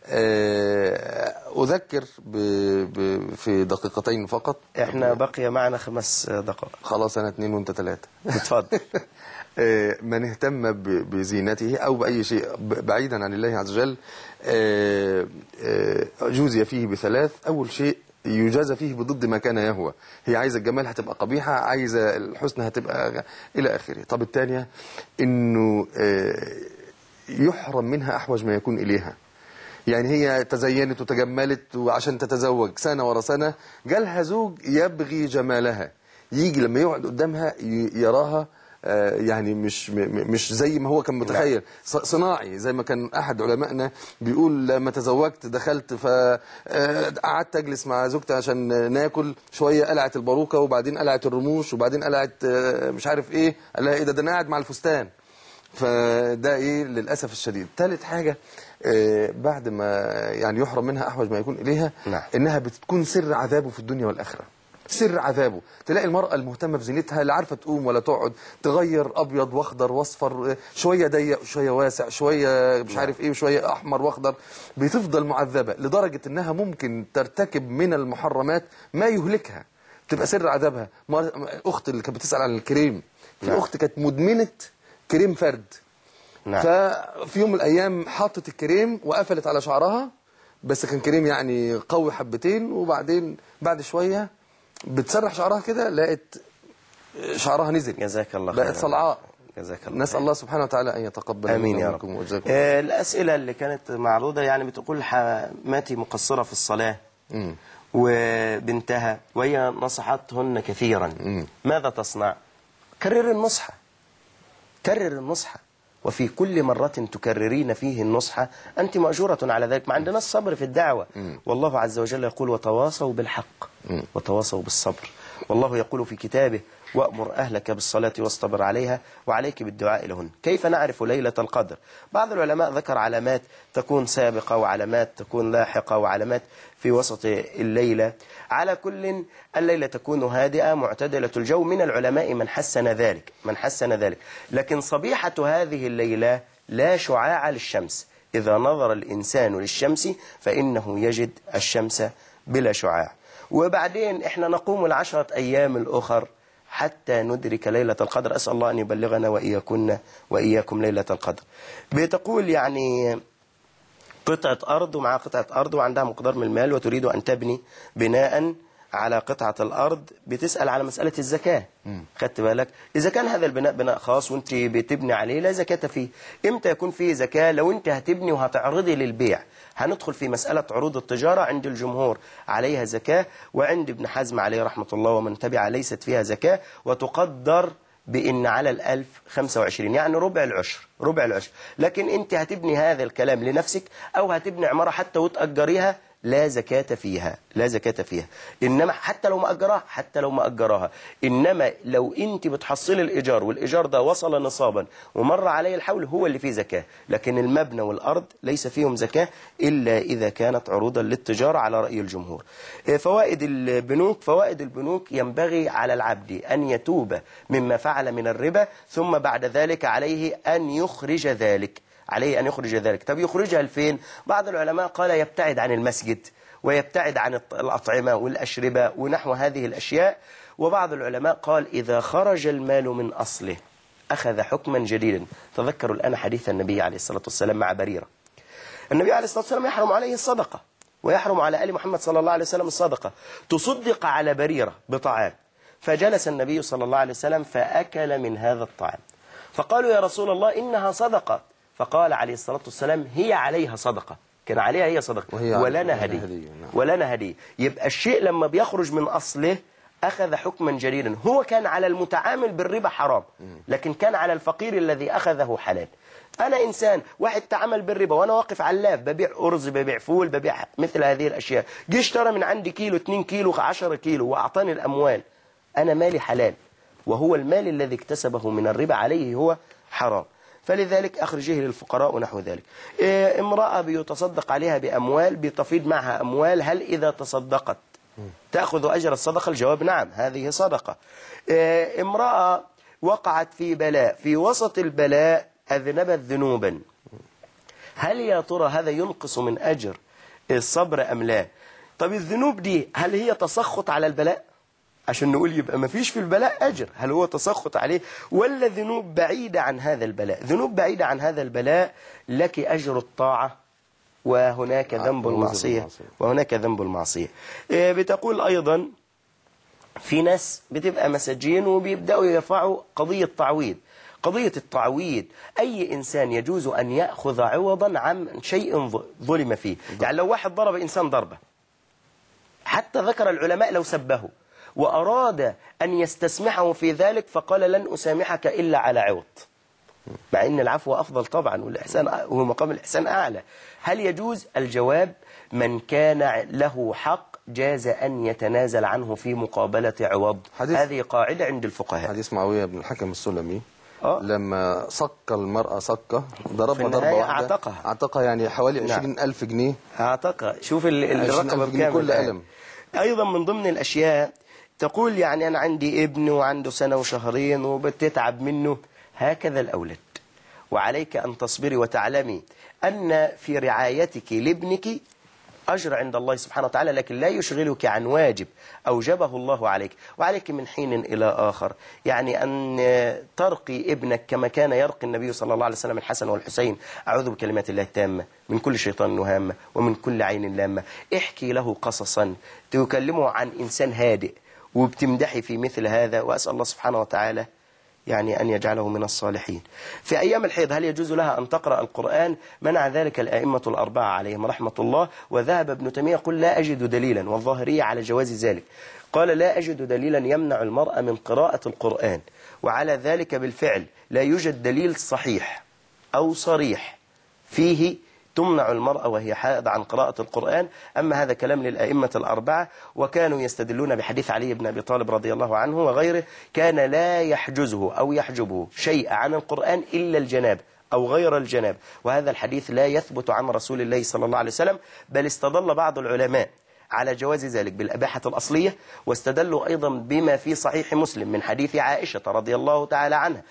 أذكر في دقيقتين فقط. احنا بقي معنا 5 دقائق. خلاص أنا 2 وأنت 3. اتفضل. من اهتم بزينته أو بأي شيء بعيدا عن الله عز وجل جوزي فيه ب3. أول شيء يجازى فيه بضد ما كان يهوى. هي عايزة الجمال هتبقى قبيحة، عايزة الحسن هتبقى إلى آخره. طب الثانية إنه يحرم منها أحوج ما يكون إليها. يعني هي تزينت وتجملت وعشان تتزوج سنة ورا سنة، جالها زوج يبغي جمالها، يجي لما يقعد قدامها يراها يعني مش زي ما هو كان متخيل، صناعي. زي ما كان أحد علمائنا بيقول لما تزوجت دخلت فقعدت أجلس مع زوجتي عشان ناكل شوية، قلعت الباروكة وبعدين قلعت الرموش وبعدين قلعت مش عارف إيه، قال لها إيه ده أنا قاعد مع الفستان. فده إيه للأسف الشديد. ثالث حاجة بعد ما يعني يحرم منها أحوج ما يكون إليها، إنها بتكون سر عذابه في الدنيا والآخرة. سر عذابه. تلاقي المرأة المهتمة بزينتها لا عارفة تقوم ولا تقعد، تغير أبيض واخضر واصفر، شوية ضيق وشوية واسع، شوية مش عارف إيه وشوية أحمر واخضر، بتفضل معذبة لدرجة إنها ممكن ترتكب من المحرمات ما يهلكها، تبقى سر عذابها. أخت اللي كانت بتسأل عن الكريم، في أخت كانت مدمنة كريم فرد. ففي يوم من الأيام حطت الكريم وقفلت على شعرها، بس كان كريم يعني قوي حبتين، وبعدين بعد شوية بتسرح شعرها كده لقيت شعرها نزل. جزاك الله خير. بقت صلعاء. جزاك الله. نسأل الله سبحانه وتعالى أن يتقبل آمين يا رب. الأسئلة اللي كانت معروضة يعني بتقول حماتي مقصرة في الصلاة وبنتها وهي نصحتهن كثيرا، ماذا تصنع؟ كرر النصح، كرر النصح، وفي كل مرة تكررين فيه النصح أنت مأجورة على ذلك. ما عندنا الصبر في الدعوة. والله عز وجل يقول وتواصوا بالحق وتواصوا بالصبر. والله يقول في كتابه وأمر أهلك بالصلاة واصطبر عليها وعليك بالدعاء لهن. كيف نعرف ليلة القدر؟ بعض العلماء ذكر علامات تكون سابقة وعلامات تكون لاحقة وعلامات في وسط الليلة. على كل الليلة تكون هادئة معتدلة الجو. من العلماء من حسن ذلك، لكن صبيحة هذه الليلة لا شعاع للشمس. إذا نظر الإنسان للشمس فإنه يجد الشمس بلا شعاع. وبعدين إحنا نقوم 10 أيام الأخر حتى ندرك ليلة القدر. أسأل الله أن يبلغنا وإياكم ليلة القدر. بتقول يعني قطعة أرض ومع قطعة أرض وعندها مقدار من المال وتريد أن تبني بناء على قطعة الأرض، بتسأل على مسألة الزكاة. خدت بالك؟ إذا كان هذا البناء بناء خاص وانت بتبني عليه لا زكاة فيه. إمتى يكون فيه زكاة؟ لو انت هتبني وهتعرضي للبيع. هندخل في مسألة عروض التجارة. عند الجمهور عليها زكاة، وعند ابن حزم عليه رحمة الله ومن تبع ليست فيها زكاة، وتقدر بإن على 1000 25، يعني ربع العشر. لكن انت هتبني هذا الكلام لنفسك أو هتبني عمارة حتى وتأجريها لا زكاة فيها، لا زكاة فيها. إنما حتى لو ما أجراها، إنما لو أنت بتحصل الإيجار والإيجار ده وصل نصابا ومر عليه الحول هو اللي فيه زكاة، لكن المبنى والأرض ليس فيهم زكاة إلا إذا كانت عروضا للتجارة على رأي الجمهور. فوائد البنوك ينبغي على العبد أن يتوب مما فعل من الربا، ثم بعد ذلك عليه أن يخرج ذلك. طب يخرجها لفين؟ بعض العلماء قال يبتعد عن المسجد ويبتعد عن الأطعمة والأشربة ونحو هذه الأشياء. وبعض العلماء قال إذا خرج المال من أصله أخذ حكما جديدا. تذكروا الآن حديث النبي عليه الصلاة والسلام مع بريرة. النبي عليه الصلاة والسلام يحرم عليه الصدقة ويحرم على آل محمد صلى الله عليه وسلم الصدقة. تصدق على بريرة بطعام، فجلس النبي صلى الله عليه وسلم فأكل من هذا الطعام، فقالوا يا رسول الله إنها صدقة، فقال عليه الصلاة والسلام هي عليها صدقة، كان عليها هي صدقة ولنا هدية. يبقى الشيء لما بيخرج من أصله أخذ حكما جديدا. هو كان على المتعامل بالربا حرام، لكن كان على الفقير الذي أخذه حلال. أنا إنسان واحد تعامل بالربا وأنا واقف علاب ببيع أرز ببيع فول ببيع مثل هذه الأشياء، جه اشترى من عندي كيلو 2 كيلو 10 كيلو وأعطاني الأموال، أنا مالي حلال، وهو المال الذي اكتسبه من الربا عليه هو حرام. فلذلك أخرجه للفقراء ونحو ذلك. امرأة بيتصدق عليها بأموال، بتفيض معها أموال، هل إذا تصدقت تأخذ أجر الصدقة؟ الجواب نعم، هذه صدقة. امرأة وقعت في بلاء، في وسط البلاء أذنبت ذنوبا، هل يا ترى هذا ينقص من أجر الصبر أم لا؟ طب الذنوب دي هل هي تسخط على البلاء عشان نقول يبقى ما فيش في البلاء أجر؟ هل هو تسخط عليه ولا ذنوب بعيدة عن هذا البلاء؟ ذنوب بعيدة عن هذا البلاء لك أجر الطاعة وهناك ذنب المعصية. بتقول أيضا في ناس بتبقى مساجين وبيبدأوا يرفعوا قضية التعويض. أي إنسان يجوز أن يأخذ عوضا عن شيء ظلم فيه. يعني لو واحد ضرب إنسان ضربة، حتى ذكر العلماء لو سبه وأراد أن يستسمحه في ذلك فقال لن أسامحك إلا على عوض، مع أن العفو أفضل طبعا والإحسان ومقام الإحسان أعلى. هل يجوز؟ الجواب من كان له حق جاز أن يتنازل عنه في مقابلة عوض. هذه قاعدة عند الفقهاء. حديث معاوية بن الحكم السلمي لما صك المرأة صكة ضربها ضربة واحدة اعتقها يعني حوالي 20,000 جنيه اعتقها. شوف الرقم بكام كل ألم. أيضا من ضمن الأشياء تقول يعني أنا عندي ابن وعنده 1 وشهرين وبتتعب منه، هكذا الأولاد، وعليك أن تصبري وتعلمي أن في رعايتك لابنك أجر عند الله سبحانه وتعالى، لكن لا يشغلك عن واجب أوجبه الله عليك. وعليك من حين إلى آخر يعني أن ترقي ابنك كما كان يرقي النبي صلى الله عليه وسلم الحسن والحسين: أعوذ بكلمات الله التامة من كل شيطان نهامة ومن كل عين لامة. احكي له قصصا تكلمه عن إنسان هادئ وبتمدحي في مثل هذا، وأسأل الله سبحانه وتعالى يعني أن يجعله من الصالحين. في أيام الحيض هل يجوز لها أن تقرأ القرآن؟ منع ذلك الآئمة الأربعة عليهم رحمة الله، وذهب ابن تيمية قل لا أجد دليلا، والظاهرية على جواز ذلك، قال لا أجد دليلا يمنع المرأة من قراءة القرآن، وعلى ذلك بالفعل لا يوجد دليل صحيح أو صريح فيه تمنع المرأة وهي حائض عن قراءة القرآن. أما هذا كلام للأئمة الأربعة، وكانوا يستدلون بحديث علي بن أبي طالب رضي الله عنه وغيره، كان لا يحجزه أو يحجبه شيء عن القرآن إلا الجناب أو غير الجناب، وهذا الحديث لا يثبت عن رسول الله صلى الله عليه وسلم، بل استدل بعض العلماء على جواز ذلك بالأباحة الأصلية، واستدلوا أيضا بما في صحيح مسلم من حديث عائشة رضي الله تعالى عنها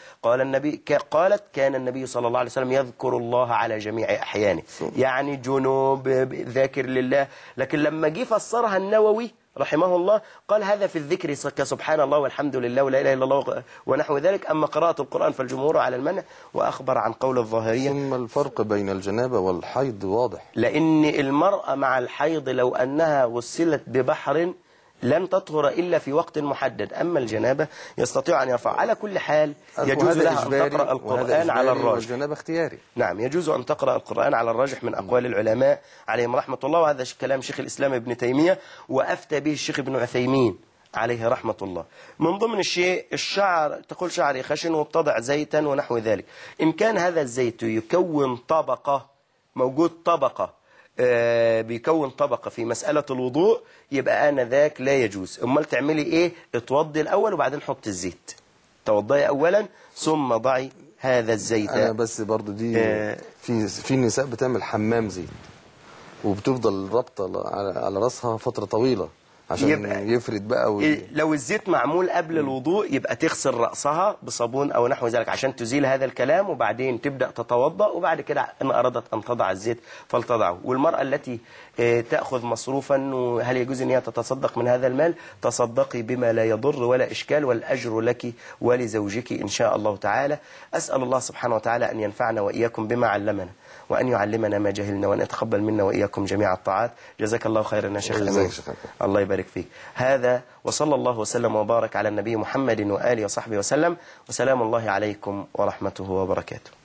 قالت كان النبي صلى الله عليه وسلم يذكر الله على جميع أحيانه، يعني جنوب ذاكر لله. لكن لما جه فسرها النووي رحمه الله قال هذا في الذكر كسبحان الله والحمد لله ولا إله إلا الله ونحو ذلك. أما قراءة القرآن فالجمهور على المنع، وأخبر عن قول الظاهرية. ثم الفرق بين الجنابة والحيض واضح، لأن المرأة مع الحيض لو أنها غسلت ببحر لن تطهر إلا في وقت محدد، أما الجنابة يستطيع أن يرفع. على كل حال يجوز لها أن تقرأ القرآن على الراجح، والجنابة اختياري. نعم يجوز أن تقرأ القرآن على الراجح من أقوال العلماء عليهم رحمة الله، وهذا كلام شيخ الإسلام ابن تيمية وأفتى به الشيخ ابن عثيمين عليه رحمة الله. من ضمن الشيء الشعر، تقول شعري خشن وبتضع زيتا ونحو ذلك، إن كان هذا الزيت يكون طبقة، موجود طبقة بيكون طبقة في مسألة الوضوء، يبقى آنذاك لا يجوز. امال تعملي ايه؟ اتوضي الأول وبعدين حط الزيت. توضي أولا ثم ضعي هذا الزيت. أنا بس برضو دي في نساء بتعمل حمام زيت وبتفضل رابطة على راسها فترة طويلة عشان يفرد بقى لو الزيت معمول قبل الوضوء يبقى تغسل رأسها بصابون أو نحو ذلك عشان تزيل هذا الكلام، وبعدين تبدأ تتوضأ، وبعد كده إن أرادت أن تضع الزيت فلتضعه. والمرأة التي تأخذ مصروفا، هل يجوز أن هي تتصدق من هذا المال؟ تصدقي بما لا يضر ولا إشكال، والأجر لك ولزوجك إن شاء الله تعالى. أسأل الله سبحانه وتعالى أن ينفعنا وإياكم بما علمنا، وأن يعلمنا ما جهلنا، وأن يتقبل منا وإياكم جميع الطاعات. جزاك الله خيرا يا شيخ أمين. الله يبارك فيك. هذا وصلى الله وسلم وبارك على النبي محمد وآله وصحبه وسلم، وسلام الله عليكم ورحمته وبركاته.